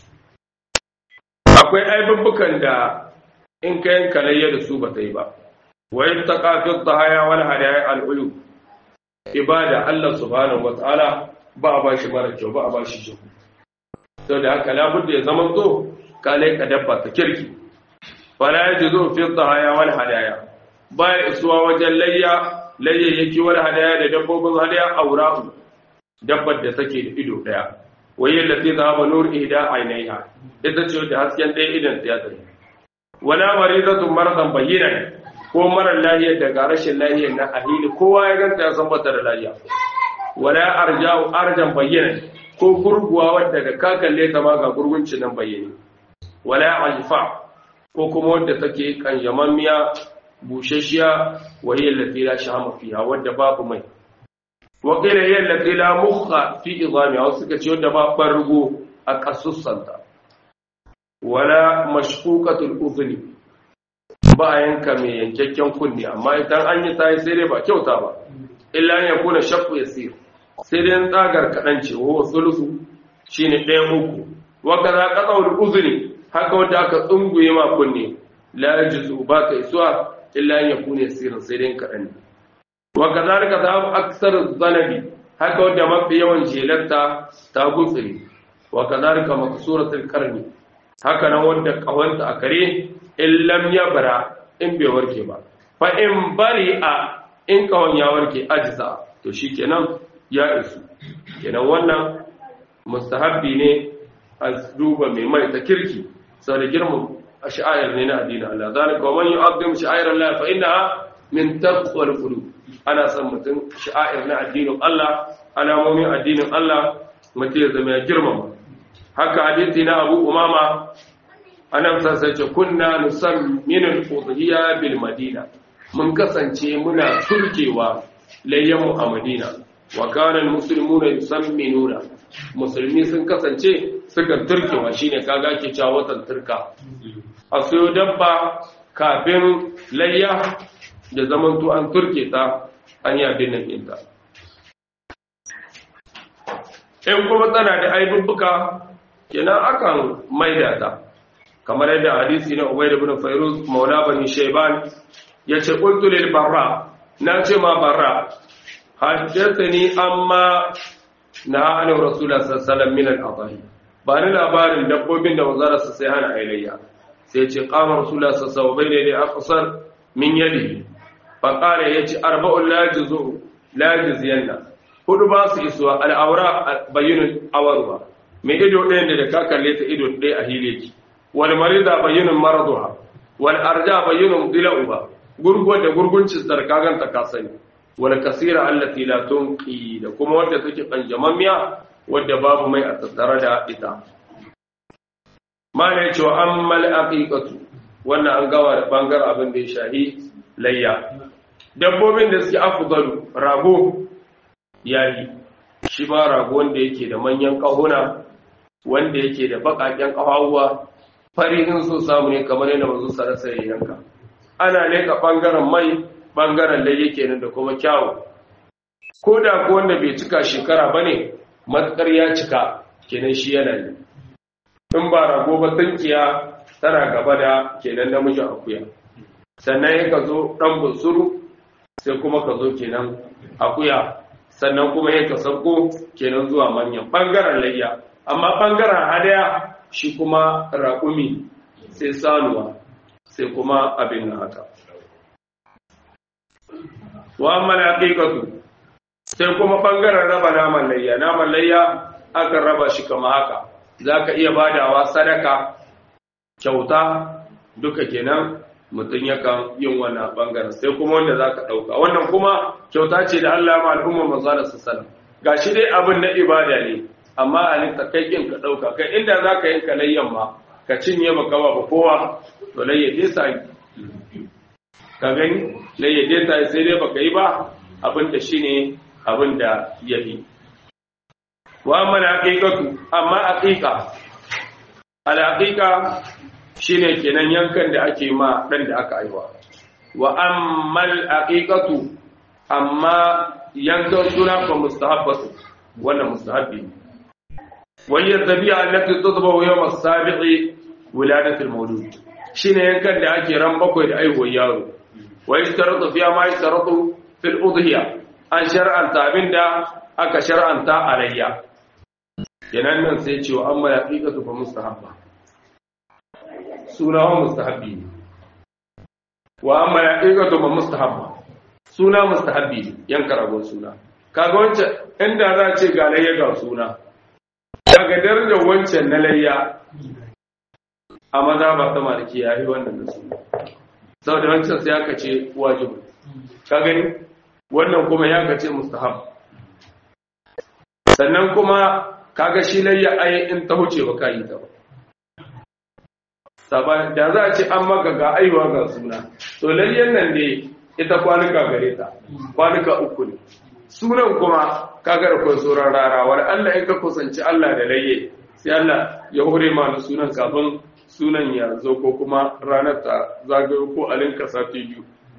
akwai aibubbukan da in ka yanka layya da su ba ta yi ba wai ta kafin ta haya wani hadaya al'ulu ibada Allah subhanahu wa ta'ala ba a ba shi mara kyau ba a ba shi kyau sau da haka labudda ya zama zo ka laika dabba ta kirki fala ya ji zo fi ta haya wani hadaya baya isuwa wajen layya layyayyaki wani hadaya da dabbobin hadaya aura'u dabbar da take da ido daya wayin da sai zama nur ihda ainiha ita ce da hasken ɗaya idan ta tsare wala maridatu maradan bayyana ko marar lahiyar daga rashin lahiyar na ahili kowa ya ganta ya san bata da lahiya wala arja'u arjan bayyana ko gurguwa wadda da ka kalle ta ma ga gurguncin nan bayyane wala alfa ko kuma wadda take kanjamammiya bushashiya wahiyar lati la shahama fiha wadda babu mai wa qila hiya lati la mukha fi idami aw suka ce wadda ba bargo a kasussanta wala mashquqatul udhni ba yanka mai yankakken kunni amma idan an yi tayi sai dai ba kyauta ba illa ya kuna shaqqu yasir sai dai tsagar kadan ce wa sulusu shine ɗayan uku wa kaza qatawul udhni haka wanda aka tsunguye ma kunni la yajuzu ba ka isuwa illa ya kuna yasirin sai dai kadan wa kazalika zahabu aksar zanabi haka wanda mafi yawan jelarta ta gutsire wa kazalika maksuratul qarni haka nan wanda kawanta a kare in lam yabra in bai warke ba fa in bari a in kawon ya warke ajza to shikenan ya isu kenan wannan mustahabbi ne a duba mai mai ta kirki sau da girman sha'ayar ne na addinin Allah zalika wa man yu'azzim sha'ayar Allah fa innaha min taqwal qulub ana san mutum sha'ayar na addinin Allah alamomin addinin Allah mutum ya zama ya girmama haka hadisi na Abu Umama anan sai ce kunna nusamminu al-udhiya bil Madina mun kasance muna turkewa layyamu a Madina wa kana al-muslimuna yusamminuna musulmi sun kasance suka turkewa shine kaga ke cewa watan turka a sayo dabba kafin layya da zamanto an turke ta an yi abin nan ɗinta in kuma tana da aibubbuka kenan akan maida ta kamar yadda hadisi na Ubayd ibn Fayruz maula bani Shayban yace qultu lil Barra na ce ma Barra haddathani amma na ana Rasulullah sallallahu alaihi wasallam min al-adhi ba ni labarin dabbobin da manzara su sai hana ailayya sai ce qama Rasulullah sallallahu alaihi wasallam bayna aqsar min yadihi fa qala yace arba'un la juzu la juzyanna hudu ba su isuwa al-awra bayyinun awruha mai ido ɗayan da ka kalle ta ido ɗaya a hileki wal marida bayyinun maraduha wal arja bayyinun dilauha gurguwar da gurguncin sarkaganta ka sani wal kasira allati la tunqi da kuma wadda take kanjamammiya wadda babu mai a tattare da ita mana yace wa ammal aqiqatu wannan an gawa da bangar abin da ya shahi layya dabbobin da suke afdalu rago yayi shi ba rago wanda yake da manyan kahuna wanda yake da bakaken kafawa farin so samu ne kamar yadda manzo sarasa ya yanka ana leka bangaren mai bangaren layye kenan da kuma kyawu ko da ko wanda bai cika shekara bane matsar ya cika kenan shi yana yi in ba rago ba tunkiya tana gaba da kenan namijin akuya sannan ya ka zo dan bunsuru sai kuma ka zo kenan akuya sannan kuma ya ka sauko kenan zuwa manyan bangaren layya amma bangaren hadaya shi kuma raƙumi sai sanuwa sai kuma abin nan haka wa amma haqiqatu sai kuma bangaren raba naman layya naman layya aka raba shi kama haka zaka iya badawa sadaka kyauta duka kenan mutun yakan yin wannan bangaren sai kuma wanda zaka dauka wannan kuma kyauta ce da Allah ma al'ummar manzo sallallahu alaihi wasallam gashi dai abin na ibada ne amma a ta kai kin ka dauka kai inda zaka yanka layyan ma ka cinye baka ba kowa to layya dai sai ka gani layya dai sai sai dai baka yi ba abin da shine abin da yafi wa amma haqiqatu amma haqiqa al haqiqa shine kenan yankan da ake ma dan da aka aiwa wa amma al haqiqatu amma yankan suna fa mustahabbatu wannan mustahabbi وهي الذبيحة التي تطبخ يوم السابع ولادة المولود شين ينكن da ake ran bakwai da aihuwar yaro wa yashtaratu fiha ma yashtaratu fil udhiya an shar'anta abinda aka shar'anta alayya kenan nan sai cewa amma haqiqatu fa mustahabba suna wa mustahabbi wa amma haqiqatu fa mustahabba suna mustahabbi yanka ragon suna kaga wancan inda za ce ga layya ga suna daga darajar wancan na layya a maza ba ta maliki ya yi wannan da su sau da wancan sai aka ce wajibu ka gani wannan kuma ya kace mustahab sannan kuma kaga shi layya ai in ta huce ba ka yi ta ba saban da za a ce an maka ga aiwa ga suna to layyan nan ne ita kwanuka gare ta kwanuka uku ne sunan kuma kaga da kai sauran rara wani Allah in ka kusanci Allah da layye sai Allah ya hore ma da sunan kafin sunan ya zo ko kuma ranar ta zagayo ko alinka sati biyu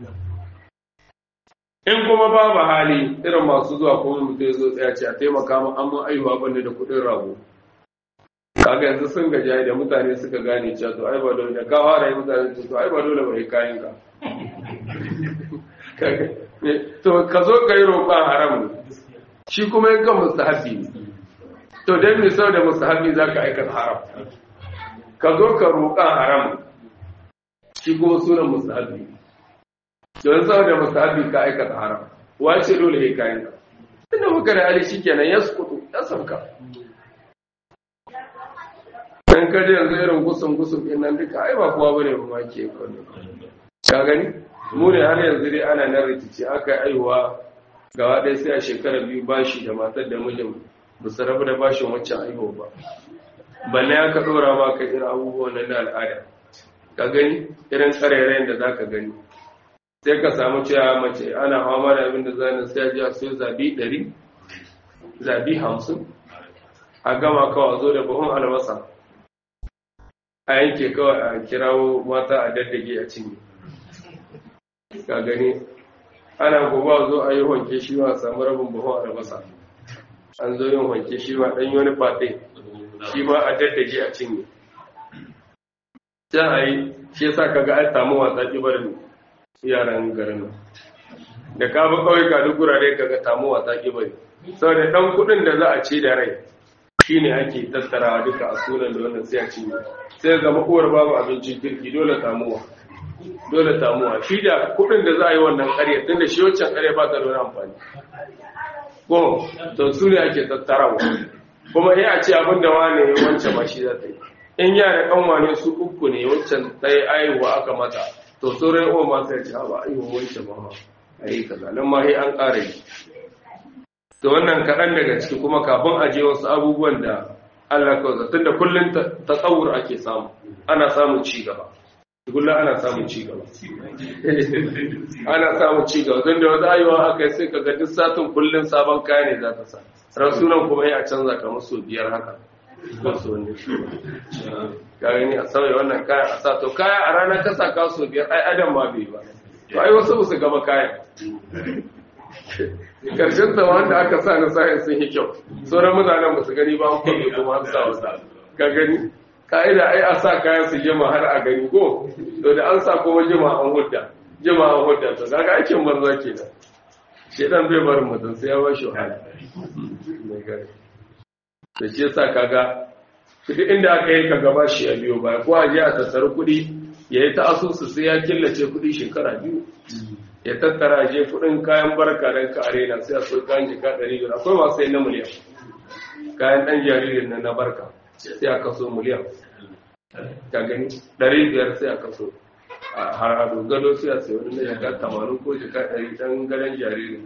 in kuma babu hali irin masu zuwa kuma mutum zo tsaya ce a taimaka mu an mun aihuwa bane da kudin rago kaga yanzu sun gaji da mutane suka gane cewa to ai ba dole da ka fara yi mutane to ai ba dole ba yi kayan ka to ka zo ka yi roƙon haram ne shi kuma yankan mustahabi ne to dan me sau da mustahabi za ka aikata haram ka zo ka roƙon haram shi kuma sunan mustahabi don sau da mustahabi ka aikata haram wace dole ya kayan ka tunda muka da hali shi kenan ya sukutu ya sauka dan kaje yanzu irin gusun gusun din nan duka ai ba kowa bane ba ma ke kwallo ka gani mu ne har yanzu dai ana nan rikici aka aihuwa gaba ɗaya sai a shekara biyu bashi da matar da mijin ba su rabu da bashin waccan aihuwa ba balle aka ɗora ma ka irin abubuwan nan na al'ada ka gani irin tsarairayen da za ka gani sai ka samu cewa mace ana fama da abin da zai sai ji a sai zabi ɗari zabi hamsin a gama kawai zo da buhun albasa a yanke kawai a kirawo mata a daddage a cinye ka gani ana gobe zo a yi wanke shi ma a samu rabin buhun albasa an zo yin wanke shi ma ɗan wani fate shi ma a daddage a cinye sai a yi shi yasa kaga an samu wasa kibarin yaran garin da ka bi kawai ka duk gurare kaga samu wasa kibari saboda dan kudin da za a ci da rai shine ake tattarawa duka a sunan da wannan sai a ci sai ga makuwar babu abincin kirki dole samuwa dole samuwa shi da kudin da za a yi wannan ƙarya tunda shi wancan ƙarya ba ta da wani amfani ko to su ne ake tattarawa kuma ya a ce abin da wane wancan ma shi za ta yi in yara kanwane su uku ne wancan ta yi aihuwa aka mata to sauran yawan masu ya ce ba aihuwa wancan ma a yi kaza nan ma an ƙara yi to wannan kaɗan daga ciki kuma kafin a je wasu abubuwan da Allah kawai tun da kullum ta tsawur ake samu ana samun ci gaba kullum ana samun ci gaba ana samun ci gaba don da wasu ayyuwa aka yi sai ka ga duk satin kullum sabon kaya ne za ta sa rasunan kuma ya canza kamar sau biyar haka wasu wanda shi ka gani a sauya wannan kaya a sa to kaya a ranar kasa kaso biyar ai adam ma bai ba to ai wasu su gaba kaya karshen ta wanda aka sa na sa'in sun yi kyau sauran mutanen ba su gani ba an kwalle kuma an sa wasa ka gani ka'ida ai a sa kayan su jima har a gani ko to da an sa kuma jima an hudda jima an hudda to kaga aikin banza kenan shedan bai barin mutum sai ya bashi wahala mai gari da shi yasa kaga duk inda aka yi kaga ba shi ya biyo ba ko a je a tattara kuɗi ya yi ta asusu sai ya killace kuɗi shekara biyu ya tattara je kuɗin kayan barka don ka arena sai a so kayan jika ɗari biyar akwai masu yi na miliyan kayan ɗan jaririn na na barka sai a kaso miliyan ka gani ɗari biyar sai a kaso a harado gado sai a sai wani na jika tamanin ko jika ɗari ɗan gadon jaririn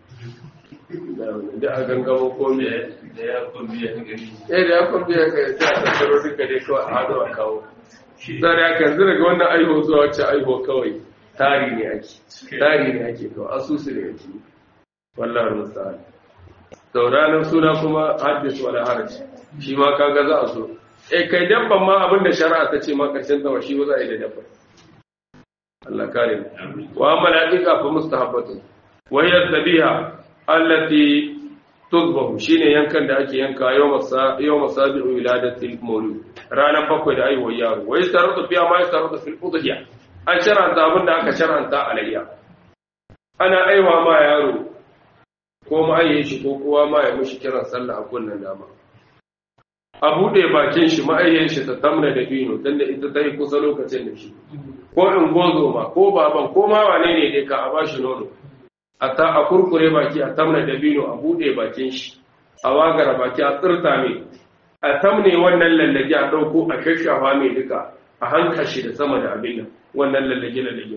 da a gangamo ko me da ya kumbiya gani eh da ya kumbiya kai sai a tattaro duka dai kawai a hado a kawo sai ya kan zira ga wannan aiho zuwa wacce aiho kawai tari ne ake tari ne ake kawai asusu ne ake wallahi musta'an to ranar suna kuma haddis wala haraj shi ma kaga za a so eh kai dabban ma abinda shari'a ta ce ma karshen tawa shi ba za a yi da dabban Allah kare mu wa amma al-haqiqa fa mustahabbatun wa hiya dhabiha allati tuzbahu shine yankan da ake yanka yawma sabi'u wiladatil mawlud ranar bakwai da aiwar yaro wai sarrafa fiya ma sarrafa fil udhiya an sharanta abin da aka sharanta alayya ana aiwa ma yaro ko ma ayye shi ko kowa ma ya mishi kiran sallah a kunnan dama a bude bakin shi ma ayyen shi ta tamna da bino dan da ita tayi kusa lokacin da shi ko in gozo ma ko baban ko ma wane ne dai ka a bashi nono ata a kurkure baki a tamna dabino a bude bakin shi a wagara baki a tsirta mai a tamne wannan lallage a dauko a shashafa mai duka a hanka shi da sama da abin nan wannan lallage lallage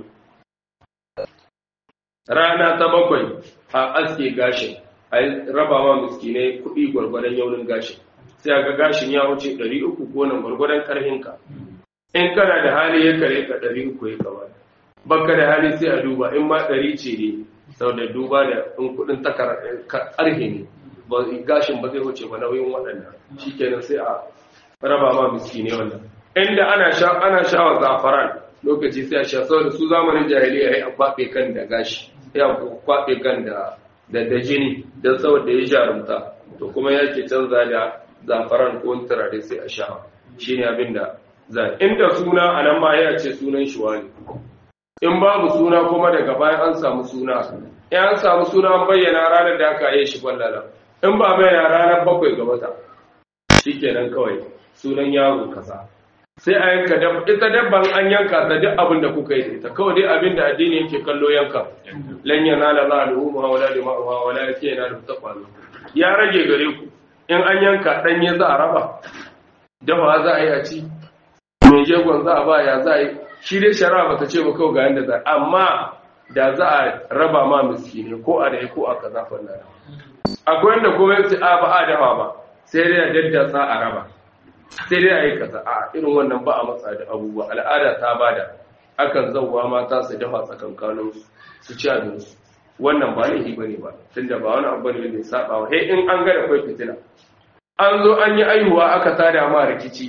rana ta bakwai a aske gashin a rabawa miskinai kuɗi gwargwadon yaunin gashin sai a ga gashin ya wuce ɗari uku ko nan gwargwadon ƙarfinka in kana da hali ya kare ka ɗari uku ya kawai baka da hali sai a duba in ma ɗari ce ne sau da duba da in kudin takar arhe ne gashin ba zai wuce ba nauyin waɗanda shi kenan sai a raba ma miski ne wannan inda ana sha ana sha wa zafaran lokaci sai a sha saboda su zamanin jahiliya ya kwaɓe kan da gashi ya kwaɓe kan da da jini don saboda ya jarumta to kuma yake canza da zafaran ko turare sai a sha shine abin da za inda suna anan ma ya ce sunan shi wani in babu suna kuma daga bayan an samu suna in an samu suna an bayyana ranar da aka yi shi kwallala in ba bayyana ranar bakwai ga wata shikenan kawai sunan yaro kaza sai a yanka dabba ita dabban an yanka ta duk abin da kuka yi ita kawai dai abin da addini yake kallo yanka lan yanala la al-umma wala dima'uha wala yakina taqwa ya rage gare ku in an yanka danye za a raba dafa za a yi a ci mai jegon za a ba ya za a yi shi dai shari'a bata ce ba kawai ga yanda za amma da za a raba ma miskine ko a dai ko a kaza fanna akwai wanda kuma yace a ba a dafa ba sai dai a daddatsa a raba sai dai a yi kaza a irin wannan ba a matsa da abubuwa al'ada ta bada akan zauwa mata su dafa tsakankanin su ci abinsu wannan ba laifi bane ba tunda ba wani abu ne da ya saba wa in an ga da kai fitina an zo an yi aihuwa aka tada ma rikici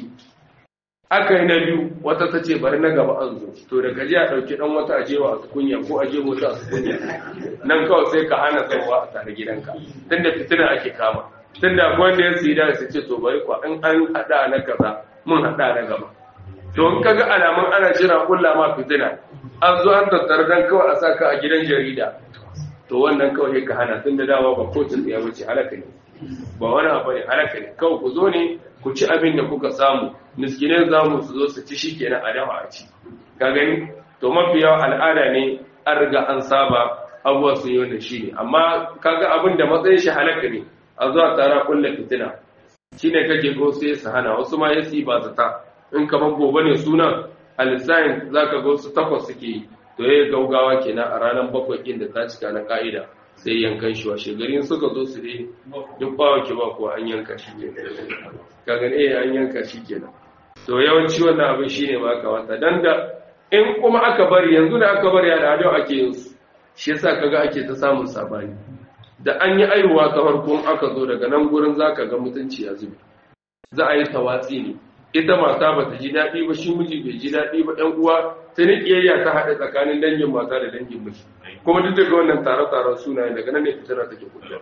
aka yi na biyu wata ta ce bari na gaba an zo to da gaji a ɗauki ɗan wata ajewa a tukunya ko ajewa wata a tukunya nan kawai sai ka hana zauwa a tare gidanka tunda fitina ake kama tunda akwai wanda ya siyi da su ce to bari kwa in an haɗa na kaza mun haɗa na gaba to in kaga alamun ana jira kulla ma fitina an zo an tattara dan kawai a saka a gidan jarida to wannan kawai ka hana tunda dawa ba kotun ya wuce halaka ne ba wani abu ne halaka ne kawai ku zo ne ku ci abin da kuka samu miskinai za mu su zo su ci shi kenan a dafa a ci ka gani to mafi yawa al'ada ne an riga an saba abubuwa sun yi wanda shi ne amma kaga abin da matsayin shi halaka ne a zuwa tara kulla fitina shi ne kake ko sai su hana wasu ma yasi ba zata in kamar gobe ne sunan alisayin za ka ga wasu takwas suke yi to ya gaugawa kenan a ranar bakwai ɗin da ta cika na ka'ida sai yankan shi washe garin suka zo su dai duk bawa ke ba kuwa an yanka shi ke ka gani eh an yanka shi kenan to yawanci wannan abin shine ba ka wata dan da in kuma aka bari yanzu da aka bari da ado ake yin su shi yasa kaga ake ta samun sabani da an yi aihuwa ta farko aka zo daga nan gurin zaka ga mutunci ya zube za a yi tawatsi ne ita mata ba ta ji daɗi ba shi miji bai ji daɗi ba ɗan uwa sai ni kiyayya ta haɗe tsakanin dangin mata da dangin miji kuma duk daga wannan tare-taren sunayen daga nan ne fitina take kullum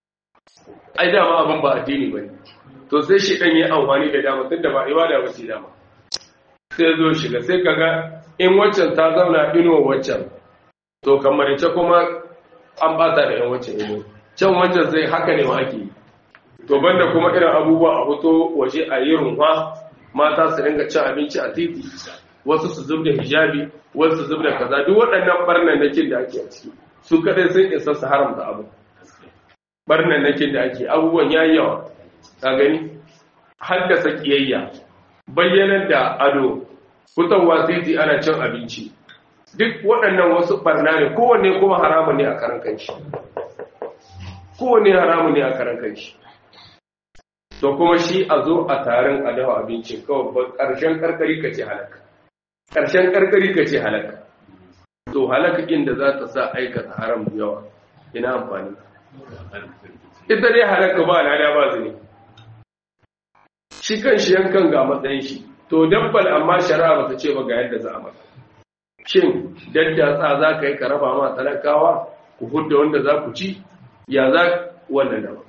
ai dama abin ba addini ba ne to sai shi ɗan yi amfani da dama tun da ba ibada ba ce dama sai zo shiga sai kaga in waccan ta zauna inuwa waccan to kamar ita kuma an bata da yan waccan inuwa can wancan sai haka ne ma ake yi to banda kuma irin abubuwa a fito waje a yi runwa mata su ringa cin abinci a titi wasu su zub da hijabi wasu su zub da kaza duk waɗannan barnannakin da ake a ciki su kadai sun isa su haramta abu barnannakin da ake abubuwan yayi yawa ka gani haddasa kiyayya bayyanar da ado fitowa titi ana cin abinci duk waɗannan wasu barna ne kowanne kuma haramun ne a karan kanshi kowanne haramun ne a karan kanshi to kuma shi a zo a tarin a dafa abincin kawai ƙarshen ƙarƙari ka ce halaka ƙarshen ƙarƙari ka ce halaka to halaka inda za ta sa aikata haram da yawa ina amfani ita dai halaka ba lada ba zane shi kan shi yankan ga matsayin shi to dabbal amma shari'a ba ta ce ba ga yadda za a mata shin daddatsa za ka yi ka raba ma talakawa ku hudda wanda za ku ci ya za wannan da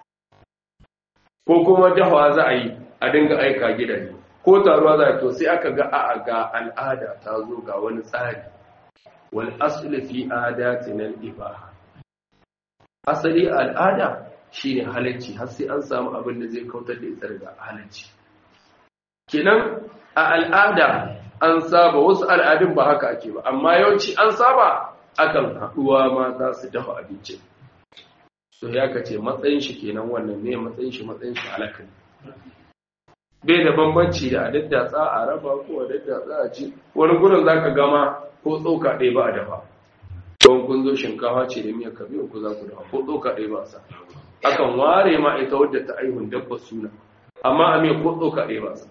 ko kuma dahawa za a yi a dinga aika gidaje ko taruwa za a to sai aka ga a ga al'ada ta zo ga wani tsari wal asli fi adatina al-ibaha asali al'ada shine halacci har sai an samu abin da zai kautar da ita daga halacci kenan a al'ada an saba wasu al'adun ba haka ake ba amma yawanci an saba akan haɗuwa mata su dafa abinci to ya kace matsayin shi kenan wannan ne matsayin shi matsayin shi halaka bai da bambanci da adaddatsa a raba ko adaddatsa a ci wani gurin zaka gama ko tsoka ɗaya ba a dafa don kun zo shinkafa ce da miyar kabiru ku za ku dafa ko tsoka ɗaya ba sa akan ware ma ita wadda ta aihun dabba suna amma a mai ko tsoka ɗaya ba sa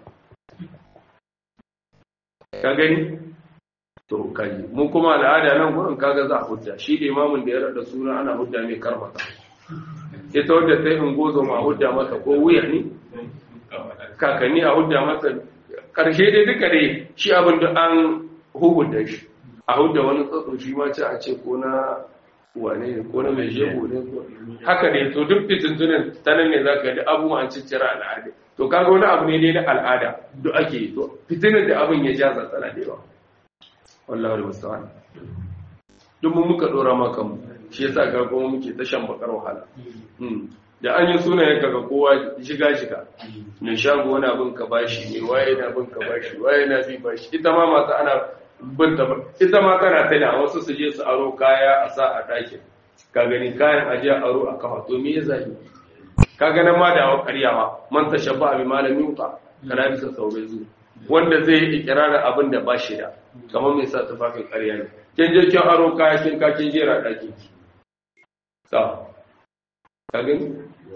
ka gani to kaji mu kuma al'ada nan gurin kaga za a hudda shi da imamin da ya rada suna ana hudda mai karmata ita wadda ta yi ungozo ma hudda masa ko wuya ne kakanni a hudda masa karshe dai duka dai shi abin da an huhudda shi a hudda wani tsatso shi ma ce a ce ko na wane ne ko na mai jego ne haka ne to duk fitintunan ta nan ne za ka da abubuwan ciccira al'ada to kaga wani abu ne dai na al'ada duk ake yi to fitinan da abin ya ja tsantsana da yawa wallahi musta'an duk mun muka dora maka mu shi yasa ga kuma muke ta shan bakar wahala da an yi sunayen kaga kowa shiga shiga mai shago wani abin ka bashi mai waye na abin ka bashi waye na bi bashi ita ma mata ana binta ba ita ma tana tana wasu su je su aro kaya a sa a ɗakin ka gani kayan aje aro a kafa to me ya zai ka ganin ma da ƙaryawa man tashabba bi malami uta kana bisa saube zu wanda zai yi ikirarin abin da ba shi da kamar mai sa tufafin ƙarya ne kin je kin aro kaya kin ka kin jera ɗakin ki sa ka gani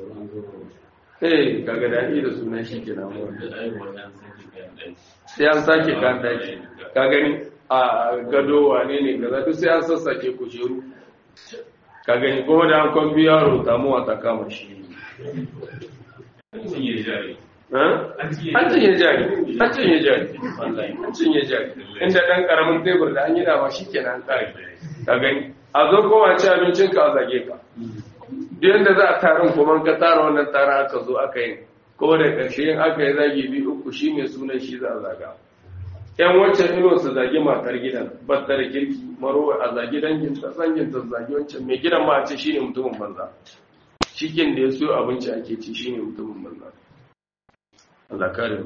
eh kaga da da sunan shi kenan sai an sake kan daki ka gani a gado wane ne kaza duk sai an sassake kujeru ka gani kuma da an kwan yaro damuwa ta kama shi an cinye jari an cinye jari an cinye jari an cinye jari inda dan karamin tebur da an yi dama shi kenan kare ka gani a zo kowa ci abincinka a zage ka duk yadda za a tarin kuma ka tara wannan tara aka zo aka yi ko da ƙarshe yin aka yi zagi biyu uku shi mai sunan shi za a zaga yan wancan ino su zagi matar gidan batta da kirki marowa a zagi dangin ta zangin ta zagi wancan mai gidan ma a ce shi ne mutumin banza shikin da ya so abinci ake ci shi ne mutumin banza Allah kare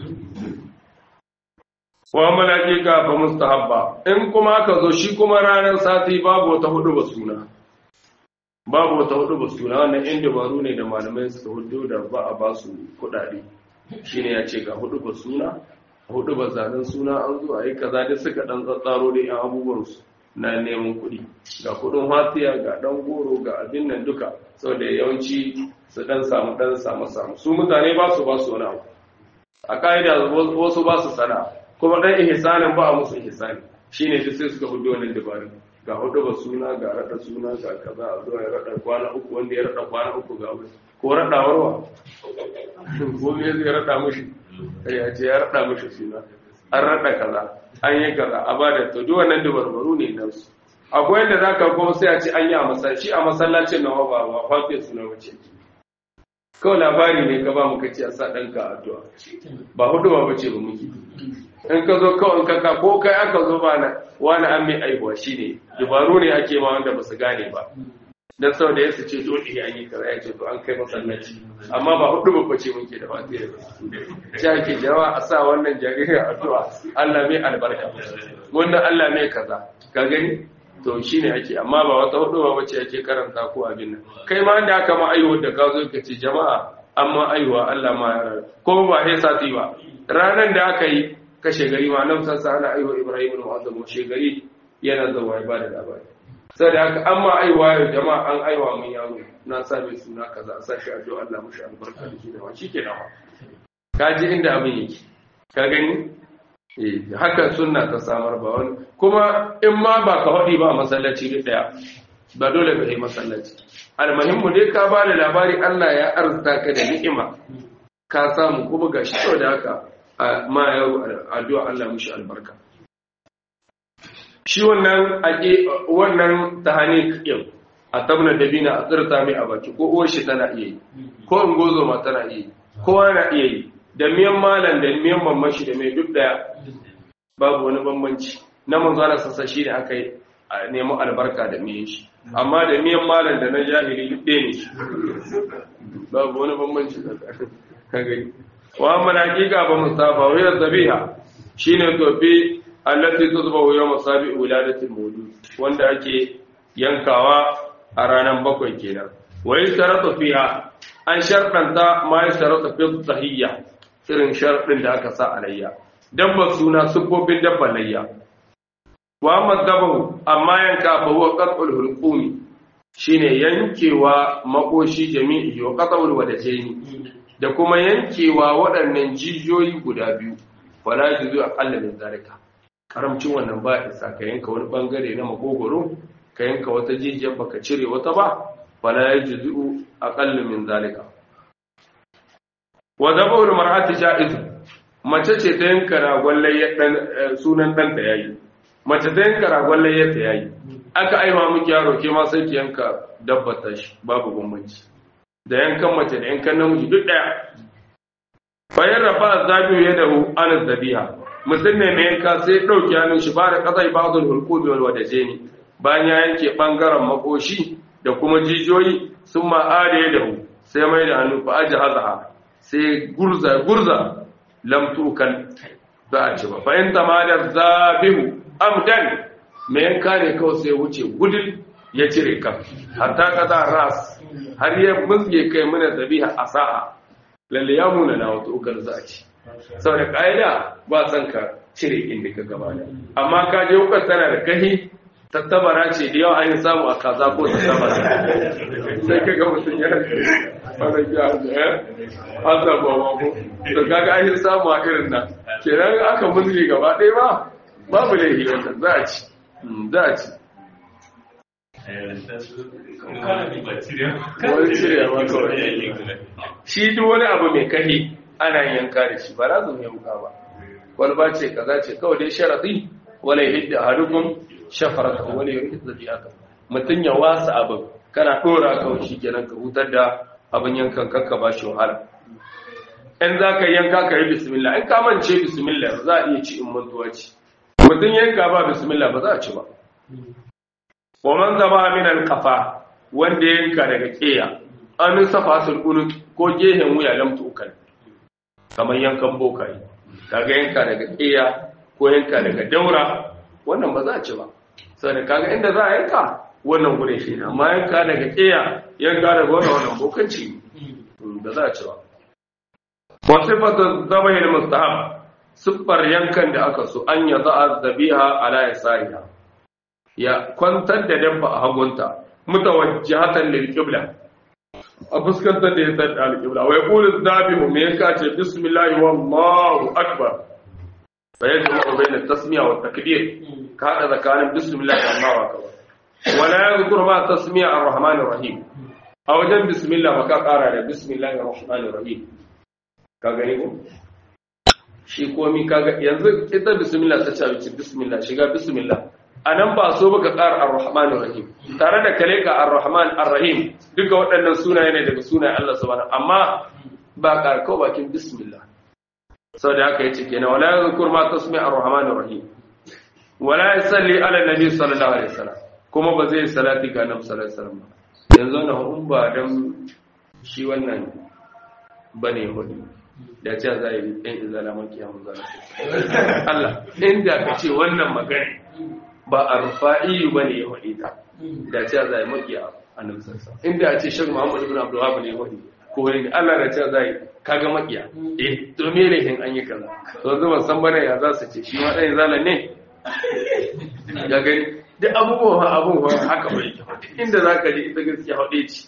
wa malakika fa mustahabba in kuma aka zo shi kuma ranar sati babu wata hudu ba suna babu wata hudu ba suna wannan yan dabaru ne da malamai suka hudu da ba a ba su kudade shine ya ce ga hudu ba suna hudu ba zanen suna an zo a yi kaza da suka dan tsatsaro da yan abubuwansu na neman kuɗi ga kudin hatiya ga dan goro ga abin nan duka saboda yawanci su dan samu dan samu samu su mutane ba su ba su wani abu a ka'ida wasu ba su sana kuma dan ihsanin ba a musu ihsani shine duk sai suka hudu wannan dabarun ga hudu ba suna ga rada suna ga kaza a zuwa ya rada kwana uku wanda ya rada kwana uku ga wani ko rada warwa ko me zai rada mushi ya ce ya rada mushi suna an rada kaza an yi kaza a bada to duk wannan dabarbaru ne nan su akwai yadda zaka kuma sai a ce an yi a masallaci a masallacin nan ba ba fafe suna wace kawai labari ne ka ba mu kace a sa danka addu'a ba hudu ba bace ba muke in ka zo kawai ka ko kai aka zo ba na wani an mai aihuwa shi ne dubaru ne ake ma wanda ba su gane ba don sau da ya su ce dole an yi kaza ya ce to an kai masallaci amma ba hudu ba kwace muke da fata ya ce ake jawa a sa wannan jaririn addu'a Allah mai albarka wannan Allah mai kaza ka gani to shi ne ake amma ba wata hudu ba wace ake karanta ko abin nan kai ma da aka ma aihuwa da ka zo ka ce jama'a amma aihuwa Allah ma ya ko ba sai sati ba ranar da aka yi kashe gari ma nan sassa ana aiwa Ibrahim al-Mu'azzam kashe gari yana zuwa ya bada labari sai da haka amma aiwa ya jama'a an aiwa mun yaro na sa mai suna kaza sa shi addu'a Allah mushi albarka da shi da wani shike nawa kaji inda abin yake ka gani eh haka sunna ta samar ba wani kuma in ma ba ka hadi ba masallaci duk daya ba dole ka yi masallaci almuhimmu dai ka ba da labari Allah ya arzuta ka da ni'ima ka samu kuma gashi saboda haka ma yau addu'a Allah mushi albarka shi wannan ake wannan tahani yau a tabna dabina a tsirta mai a baki ko uwar shi tana iya yi ko in gozo ma tana iya yi kowa na iya yi da miyan malam da miyan mamman shi da mai duk daya babu wani bambanci na manzana sassa shi da aka yi a nemi albarka da miyan shi amma da miyan malam da na jahili duk ɗaya ne shi babu wani bambanci da ka gani wa amma hakika ba mustafa wa zabiha shine tofi allati tuzbahu yawm sabi wiladatil mawlud wanda ake yankawa a ranar bakwai kenan wa yastaratu fiha an shartanta ma yastaratu fi tahiyya irin sharɗin da aka sa alayya dabba suna sufofin dabba layya wa amma dabahu amma yanka fa huwa qat'ul hulqumi shine yankewa makoshi jami'i wa qat'ul wadajaini da kuma yankewa waɗannan jijiyoyi guda biyu wala yuzu aqalla min zalika karamcin wannan ba isa ka yanka wani bangare na makogoro ka yanka wata jijiyar baka cire wata ba wala yuzu aqalla min zalika wa dabul mar'ati ja'iz mace ce ta yanka ragon layya dan sunan dan ta yayi mace ta yanka ragon layya ta yayi aka aiwa miki yaro ke ma sai ki yanka dabbar ta shi babu bambanci da yankan mace da yankan namiji duk daya bayan rafa zabiyu ya dahu ana zabiha mutum ne mai yanka sai ɗauki hannun shi ba da ƙasai ba zul hulkubi wal wadaje ne bayan ya yanke ɓangaren makoshi da kuma jijiyoyi sun ma'ada ya dahu sai mai da hannu fa aji hazaha sai gurza gurza lamtukan za a ci ba fahimta ma da zabihu amdan mai yanka ne kawai sai wuce gudun ya cire kan hatta kaza ras har ya musge kai mana zabiha a sa'a lalle ya muna na wata ukar za a ci sau da ƙa'ida ba san ka cire inda ka gaba da amma ka je wukar tana da kahi tattabara ce da yawa an yi samu a kaza ko tattabara sai ka ga mutum ya fara biya da an zaba mako da kaga an yi samu a irin nan kenan aka musge gaba ɗaya ba babu laifi wannan za a ci za a ci wani cirewa kawai shi duk wani abu mai kahi ana yanka da shi ba za su yanka ba kwalba ce kaza ce kawai dai sharadi wala yadda hadukun shafarata wala yadda zabi'aka mutum ya wasa abin kana dora kawai shi kenan ka hutar da abin yankan kanka ba shi wahala in za ka yanka ka yi bismillah in ka mance bismillah za a iya ci in mantuwa ce mutum yanka ba bismillah ba za a ci ba ومن ذبح من القفا wanda yanka daga ƙeya amin safasul unuk ko gehen wuya lamtu ukal kamar yankan bokai kaga yanka daga ƙeya ko yanka daga daura wannan ba za a ci ba saboda kaga inda za a yanka wannan gure shi ne amma yanka daga ƙeya yanka daga wannan wannan bokanci ba za a ci ba wa sifatu dhabahi al-mustahab siffar yankan da aka so an ya za'a zabiha ala yasariha ya kwantar da dabba a hagunta mutawajjihatan lil qibla a fuskantar da ya tsada al qibla wa yaqulu dhabihu me yaka ce bismillah wallahu akbar fa yajma'u bayna at-tasmiya wa at-takbir ka hada zakarin bismillah wallahu akbar wala yadhkur ma tasmiya ar-rahman ar-rahim a wajen bismillah baka kara da bismillahir rahmanir rahim ka gani ko shi komi kaga yanzu ita bismillah ta ce bismillah shiga bismillah anan ba so baka ƙara ar-rahmanir rahim tare da kale ka ar-rahman ar-rahim duka waɗannan sunaye ne daga sunayen Allah subhanahu amma ba ƙara ko bakin bismillah saboda haka yace kenan wala yadhkur ma tasmi ar-rahmanir rahim wala yusalli ala nabi sallallahu alaihi wasallam kuma ba zai salati ga nabi sallallahu alaihi wasallam yanzu na hum ba dan shi wannan bane hudu da ce za yi ɗan izala makiyamun zala Allah inda ka ce wannan magana ba a rufa'i ba ne ya haɗe ta da ce za yi makiya a nan sassa inda a ce shan muhammadu bin abdullahi ne ya haɗe ko wani Allah da ce za yi kaga makiya eh to me ne hin an yi kaza to zuba san bane ya za su ce shi ma ɗan izala ne ya gani duk abubuwan abubuwan haka bai inda za ka je ita gaskiya haɗe ce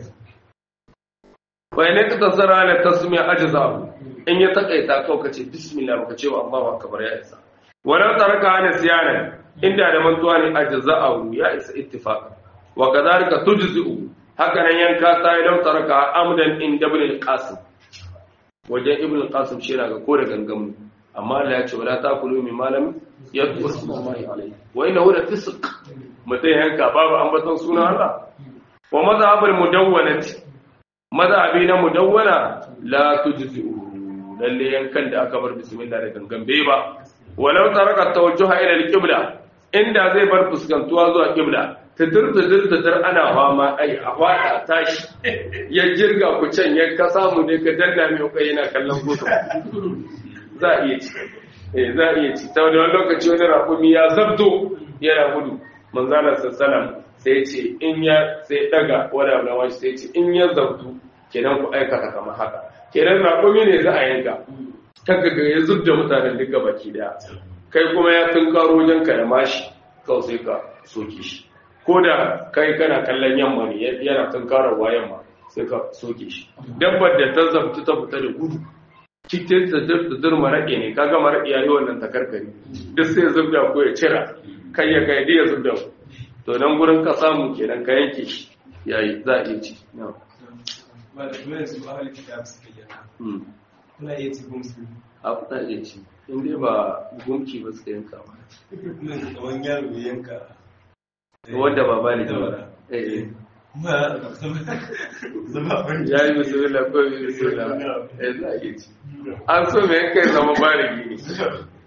wai ne ta tsara na tasmiya ajza in ya takaita kau kace bismillah baka ce wa Allahu akbar ya isa wala taraka ana siyana inda da mantuwa ne ajza'u ya isa ittifaq wa kadhalika tujzi'u haka nan yanka ta idan taraka amdan inda ibn al-qasim wajen ibn al-qasim shi ga ko da gangamu amma Allah ya ce wala taqulu min malam yadhkur Allahi alayhi wa innahu la fisq mutai yanka babu ambaton sunan Allah wa madhhabul mudawwanati madhabi na mudawwana la tujzi'u lalle yankan da aka bar bismillah da gangan bai ba walau taraka tawajjuha ila al-qibla inda zai bar fuskantuwa zuwa qibla tadir tadir tadir ana fama ai a wada tashi ya jirga ku can ya ka samu ne ka danna mai kai yana kallon goto za iya ci eh za iya ci ta wani lokaci wani rakumi ya zabto yana gudu manzala sallallahu sai ya ce in ya sai daga wala wala sai ya ce in ya zabto kenan ku aikata kamar haka kenan raƙumi ne za a yanka kaga ga ya zubda mutanen duka baki daya kai kuma ya tunkaro wajen ka da mashi kawai sai ka soke shi ko da kai kana kallon yamma ne yana tunkararwa yamma sai ka soke shi dabbar da ta zabta ta fita da gudu cikin da da maraƙe ne kaga maraƙe yayi wannan takarkari duk sai zubda ko ya cira kai ya kai ya zubda to nan gurin ka samu kenan ka yanke shi yayi za a iya ci na'am ba da dole su ba halin kitab suke yana kuna iya ci gumsu a kuna iya ci in dai ba gumki ba suka yanka ba kamar yaro ya yanka wanda ba ba ne ba eh ma zama ban ya yi bismillah ko yi bismillah eh za a iya ci an so mai yanka ya zama baligi ne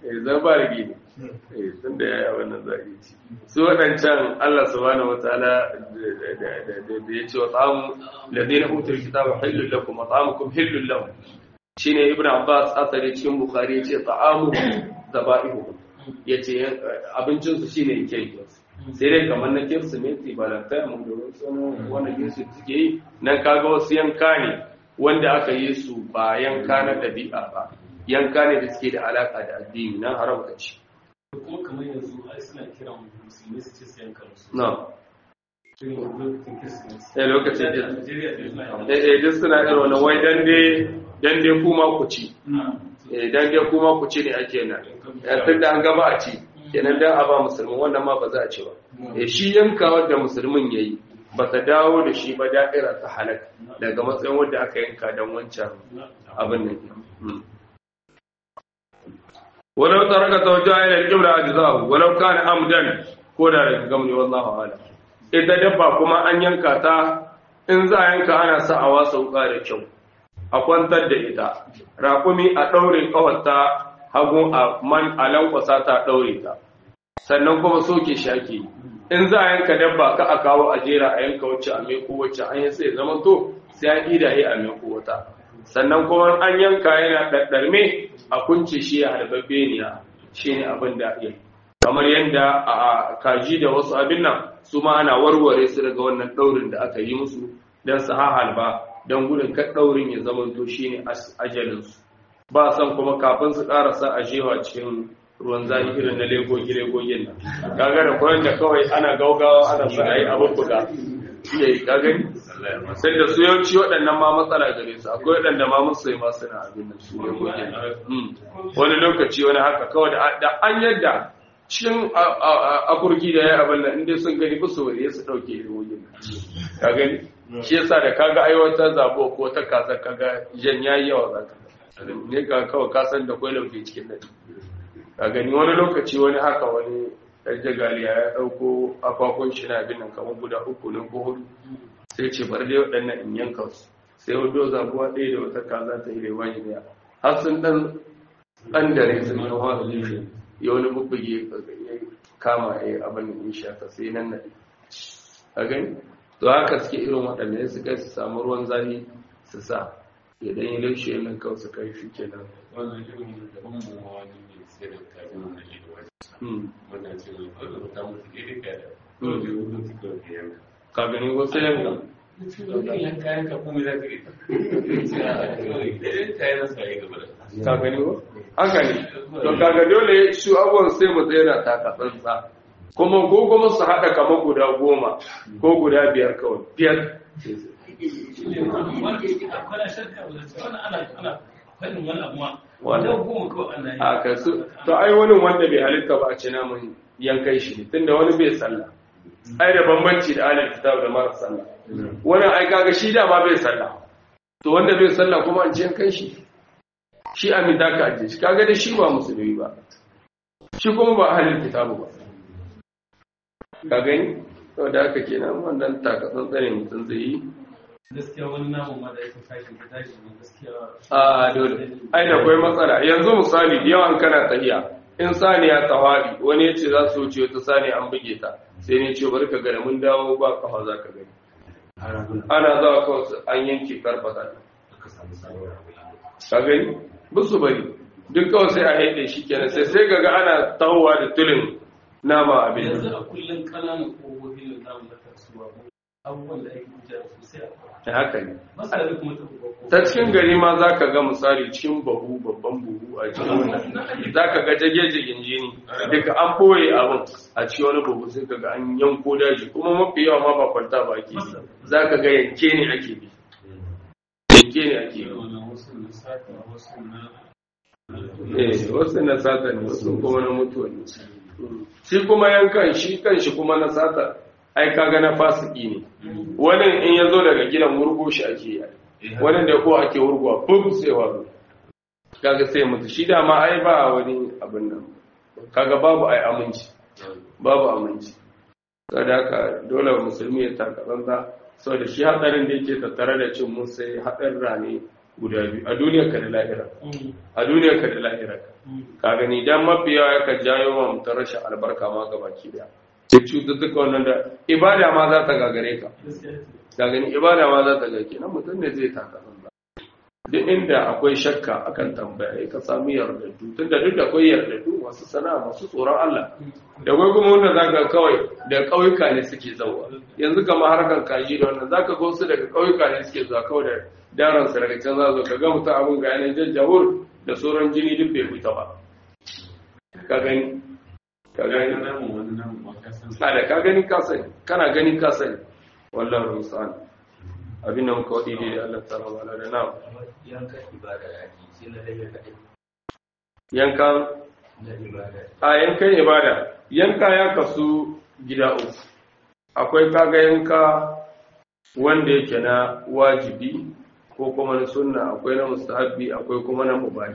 eh zan ba rigi ne eh tunda yayi abin nan zai ci su wadancan Allah subhanahu wataala da ya ce wa ta'amu ladina utul kitaba halul lakum wa ta'amukum halul lahum shine ibnu abbas asali cikin bukhari ya ce ta'amu zabaihu yace abincin su shine yake sai dai kamar na kirsimeti balantaya mu da wasu wannan yesu suke yi nan kaga wasu yanka ne wanda aka yi su ba yanka na ɗabi'a ba yanka ne da suke da alaka da addini nan haramta ce kuma kamar yanzu ai suna kiran musulmi su ce su yanka musu na eh lokacin da eh duk suna irin wannan wai dan dai dan dai kuma ku ci eh dan dai kuma ku ci ne ake nan tun da an gaba a ci kenan dan a ba musulmin wannan ma ba za a ci ba eh shi yanka wanda musulmin yayi ba ta dawo da shi ba da'ira ta halaka daga matsayin wanda aka yanka dan wancan abin nan walau taraka tawajjuha ila al-qibla ajzahu walau kana amdan ko da daga gamni wallahu a'lam idan dabba kuma an yanka ta in za a yanka ana sa a wasa wuka da kyau a kwantar da ita raƙumi a ɗaure ƙawarta hagu a man a lankwasa ta ɗaure ta sannan kuma soke shaki in za a yanka dabba ka a kawo a jera a yanka wacce a meko wacce an yi sai zama to sai an idaye a meko wata sannan kuma an yanka yana ɗaɗɗarme a kunce shi a halbabbe ne shi ne abin da ya kamar yadda a kaji da wasu abin nan su ma ana warware su daga wannan ɗaurin da aka yi musu don su halba don gudun kan ɗaurin ya zama to shi ne ajalinsu ba san kuma kafin su ƙarasa a jewa cikin ruwan zafi irin na legogi-legogin nan kaga da kuran da kawai ana gaugawa ana sa a yi abin buga iya yi kagani sai da su yawanci waɗannan ma matsala gare su akwai waɗanda ma musu yi masu na abin da su legogin wani lokaci wani haka kawai da an yadda cikin akurki da ya abin nan inda sun gani musu wani su ɗauke legogin ka gani shi yasa da kaga aiwatar zabo ko ta kasa kaga jan yayi yawa zaka ne ka kawai kasan da kwai lauke cikin nan a gani wani lokaci wani haka wani ɗan jagaliya ya ɗauko akwakon shi na abin nan kamar guda uku ne ko hudu sai ce bar dai waɗannan in yanka su sai wado zabuwa ɗaya da wata kaza ta hire wani ne har sun ɗan ɗan dare sun yi hawa da ya wani bubbuge ya kama ya yi abin da in shaka sai nan na a gani to haka suke irin waɗanda su kai su samu ruwan zafi su sa idan yi laushe nan kawai su kai shi kenan wannan irin da ban mu wani ne sai da kaji mun da shi wajen wannan ce ne ko da ta mutu ne da kada ko da wurin su ko da yanka ka gani wasu yanka yanka yanka kuma za ka yi ta yana sa yi gaba da ka gani ko haka ne to kaga dole su abubuwan sai mu tsaya taka tsantsa kuma ko kuma su haɗa kamar guda goma ko guda biyar kawai biyar a kasu to ai wani wanda bai halitta ba a ce namun yankai shi ne tunda wani bai sallah ai da bambanci da alal kitab da mara sallah wani ai kaga shi da ma bai sallah to wanda bai sallah kuma an ce yankai shi shi amin da ka aje shi kaga da shi ba musulmi ba shi kuma ba ahlul kitab ba ka gani to da haka kenan wannan takatsan tsare mutum zai yi gaskiya wani namun ma da yake tashi da tashi ne gaskiya a dole ai da akwai matsala yanzu misali yawan kana tahiya in saniya tawari wani yace za su wuce wata saniya an buge ta sai ne ce bari ka ga mun dawo ba kafa za ka gani ana zawa kawai an yanke karfata ka gani busu bari duk kawai sai a haide shi kenan sai sai ga ana tawowa da tulin nama abin yanzu a kullun kananan kogohin da zamu da kasuwa abubuwan da ake kuja sosai ta haka ne masara kuma ta cikin gari ma za ka ga misali cikin bahu babban buhu a cikin wannan za ka ga jage-jagen jini duka an boye abin a cikin wani bahu sai ka ga an yanko daji kuma mafi yawa ma ba kwanta ba ake za ka ga yanke ne ake bi yanke ne ake bi wasu na sata ne wasu kuma na mutuwa ne shi kuma yankan shi kan shi kuma na sata ai kaga na fasiki ne wani in ya zo daga gidan wurgo shi ake yi wani da ko ake wurgowa bum sai wazo kaga sai mutu shi da ma ai ba wani abin nan kaga babu ai aminci babu aminci saboda haka dole musulmi ya taka tsantsa saboda shi hadarin da yake tattare da cin musu sai hadar rane guda biyu a duniyar ka da lahira a duniyar ka da lahira ka gani dan mafiya yakan jayo wa mutum rashin albarka ma ga baki daya sai cututtuka wannan da ibada ma za ta gagare ka ka gani ibada ma za ta gagare nan mutum ne zai taka banza duk inda akwai shakka akan tambaya ka samu yardaddu tunda duk da akwai yardaddu masu sana'a masu tsoron Allah da kai kuma wanda zaka kawai da kauyuka ne suke zauwa yanzu kamar harkar kaji da wannan zaka ga su daga kauyuka ne suke zuwa kawai da daren su daga can za zo ka ga mutum abun ga yanar jajjawur da sauran jini duk bai fita ba ka gani ka gani a da ka gani ka sani kana gani ka sani wallahi rusan abin da muka wadi da Allah ta rawa da na yankan ibada yaki sai na dai kadai yankan a yankan ibada yanka ya kasu gida uku akwai kaga yanka wanda yake na wajibi ko kuma na sunna akwai na mustahabbi akwai kuma na mubahi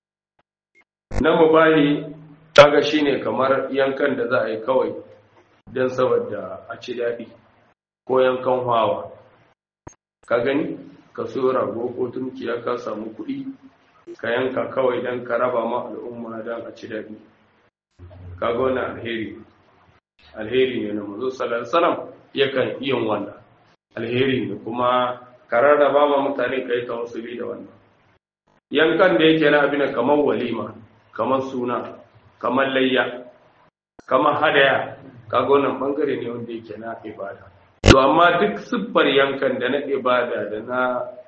na mubahi kaga shine kamar yankan da za a yi kawai don saboda a ci daɗi ko yankan hawa ka gani ka so rago ko tunkiya ka samu kuɗi ka yanka kawai don ka raba ma al'umma don a ci daɗi kaga wannan alheri alheri ne na mazo sallallahu alaihi wasallam yakan iya wannan alheri ne kuma ka rarraba ma mutane ka yi tawassuli da wannan yankan da yake na abin kamar walima kamar suna kamar layya kamar hadaya kaga wannan bangare ne wanda yake na ibada to amma duk siffar yankan da na ibada da na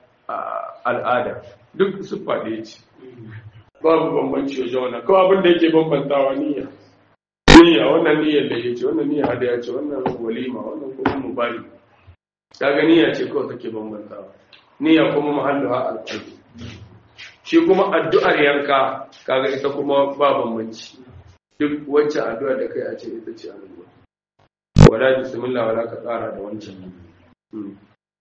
al'ada duk siffa ɗaya ce babu bambanci wajen wannan kawai abin da yake bambantawa niyya niyya wannan niyyar da yake wannan niyyar hadaya ce wannan walima wannan kuma mubali kaga niyya ce kawai take bambantawa niyya kuma mahalluha alqalbi shi kuma addu'ar yanka kaga ita kuma ba bambanci duk wacce addu'a da kai a ce ita ce addu'a wala bismillah wala ka tsara da wancan hmm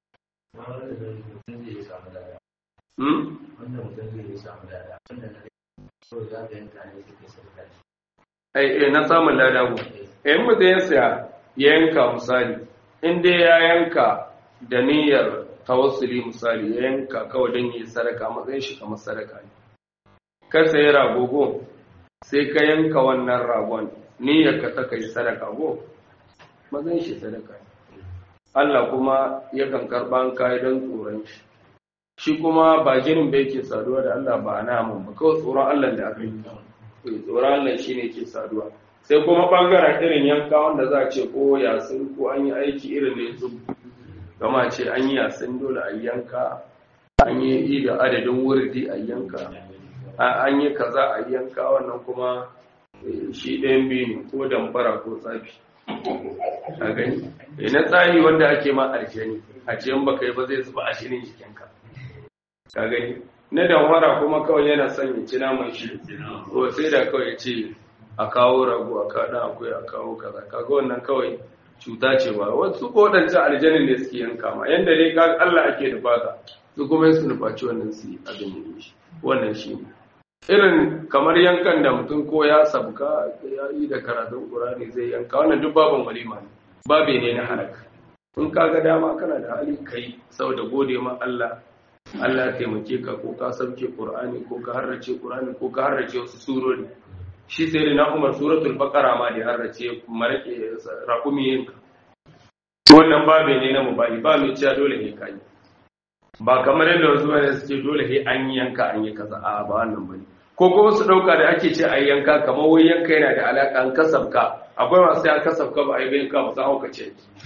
ai eh na samun lada ku eh mutum ya saya ya yanka misali in dai ya yanka da niyyar tawassuli misali ya yanka kawai don yi sadaka matsayin shi kamar sadaka ne ka sayi ragogo sai ka yanka wannan ragon niyyar ka ta kai sadaka go matsayin shi sadaka ne Allah kuma yakan karɓa kayi don tsoron shi shi kuma ba jinin ba yake saduwa da Allah ba namun ba kawai tsoron Allah da aka yi tsoron Allah shi ne ke saduwa sai kuma ɓangaren irin yanka wanda za a ce ko yasin ko an yi aiki irin da ya zubu gama ce an yi yasin dole a yanka an yi da adadin wurdi a yanka an yi kaza a yanka wannan kuma shi ɗayan biyu ne ko damfara ko tsafi a gani na tsari wanda ake ma aljani a ce in baka yi ba zai zuba a shirin jikinka ka gani na damfara kuma kawai yana son ya ci naman shi ko sai da kawai ya ce a kawo rago a kaɗa akwai a kawo kaza kaga wannan kawai cuta ce ba wasu ko waɗancan aljanin da suke yanka ma yanda dai ka Allah ake nufata su kuma su nufaci wannan su abin da shi wannan shi ne irin kamar yankan da mutum ko ya sabka ya yi da karatun Qur'ani zai yanka wannan duk baban walima ne babe ne na halaka in ka ga dama kana da hali kai saboda gode ma Allah Allah ya taimake ka ko ka sauke Qur'ani ko ka harrace Qur'ani ko ka harrace wasu surori shi sai na Umar suratul Baqara ma da harrace marke raqumiyin wannan babe ne na mubali ba mai cewa dole ne kai ba kamar yadda wasu ne suke dole sai an yanka an yi kaza a ba wannan bane ko kuma su dauka da ake ce ai yanka kamar wai yanka yana da alaka an kasabka akwai masu ya kasabka ba ai bai yanka ba sai hauka ce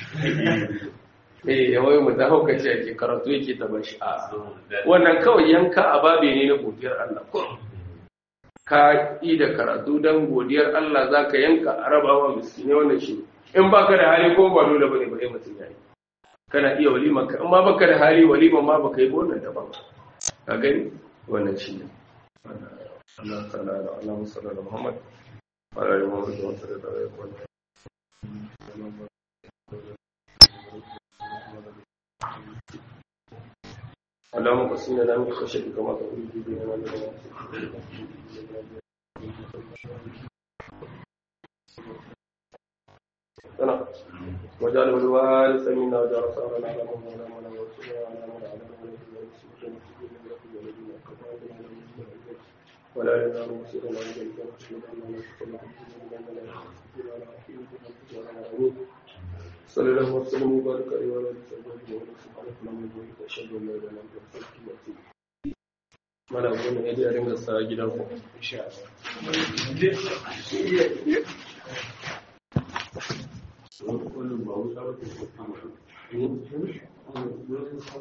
eh wai mu da hauka ce ake karatu yake ta bashi a wannan kawai yanka a babe ne na godiyar Allah kurum ka yi da karatu don godiyar Allah za ka yanka a rabawa miskine wannan shi in ba ka da hali ko ba dole ba ne ba yi mutum ya yi kana iya walima ka in ma ba ka da hali walima ma ba ka yi wannan da ba ka gani wannan shi ne Allah ta'ala da Allah musalla da Muhammad wa ala alihi wa sahbihi wa sallam اللهم قسم لنا من خشيتك ما تقول به بيننا وبين معصيتك وجعل الوارث منا وجعل ثارنا على من ظلمنا وانصرنا على من عادانا ولا تجعل مصيبتنا في ديننا ولا ينال مصير الله إلا صلى الله وسلم وبارك عليه وعلى آله وصحبه سبحانك اللهم وبحمدك أشهد أن لا إله إلا أنت أستغفرك وأتوب إليك. mana wani ya je a ringa sa gidan ku insha Allah.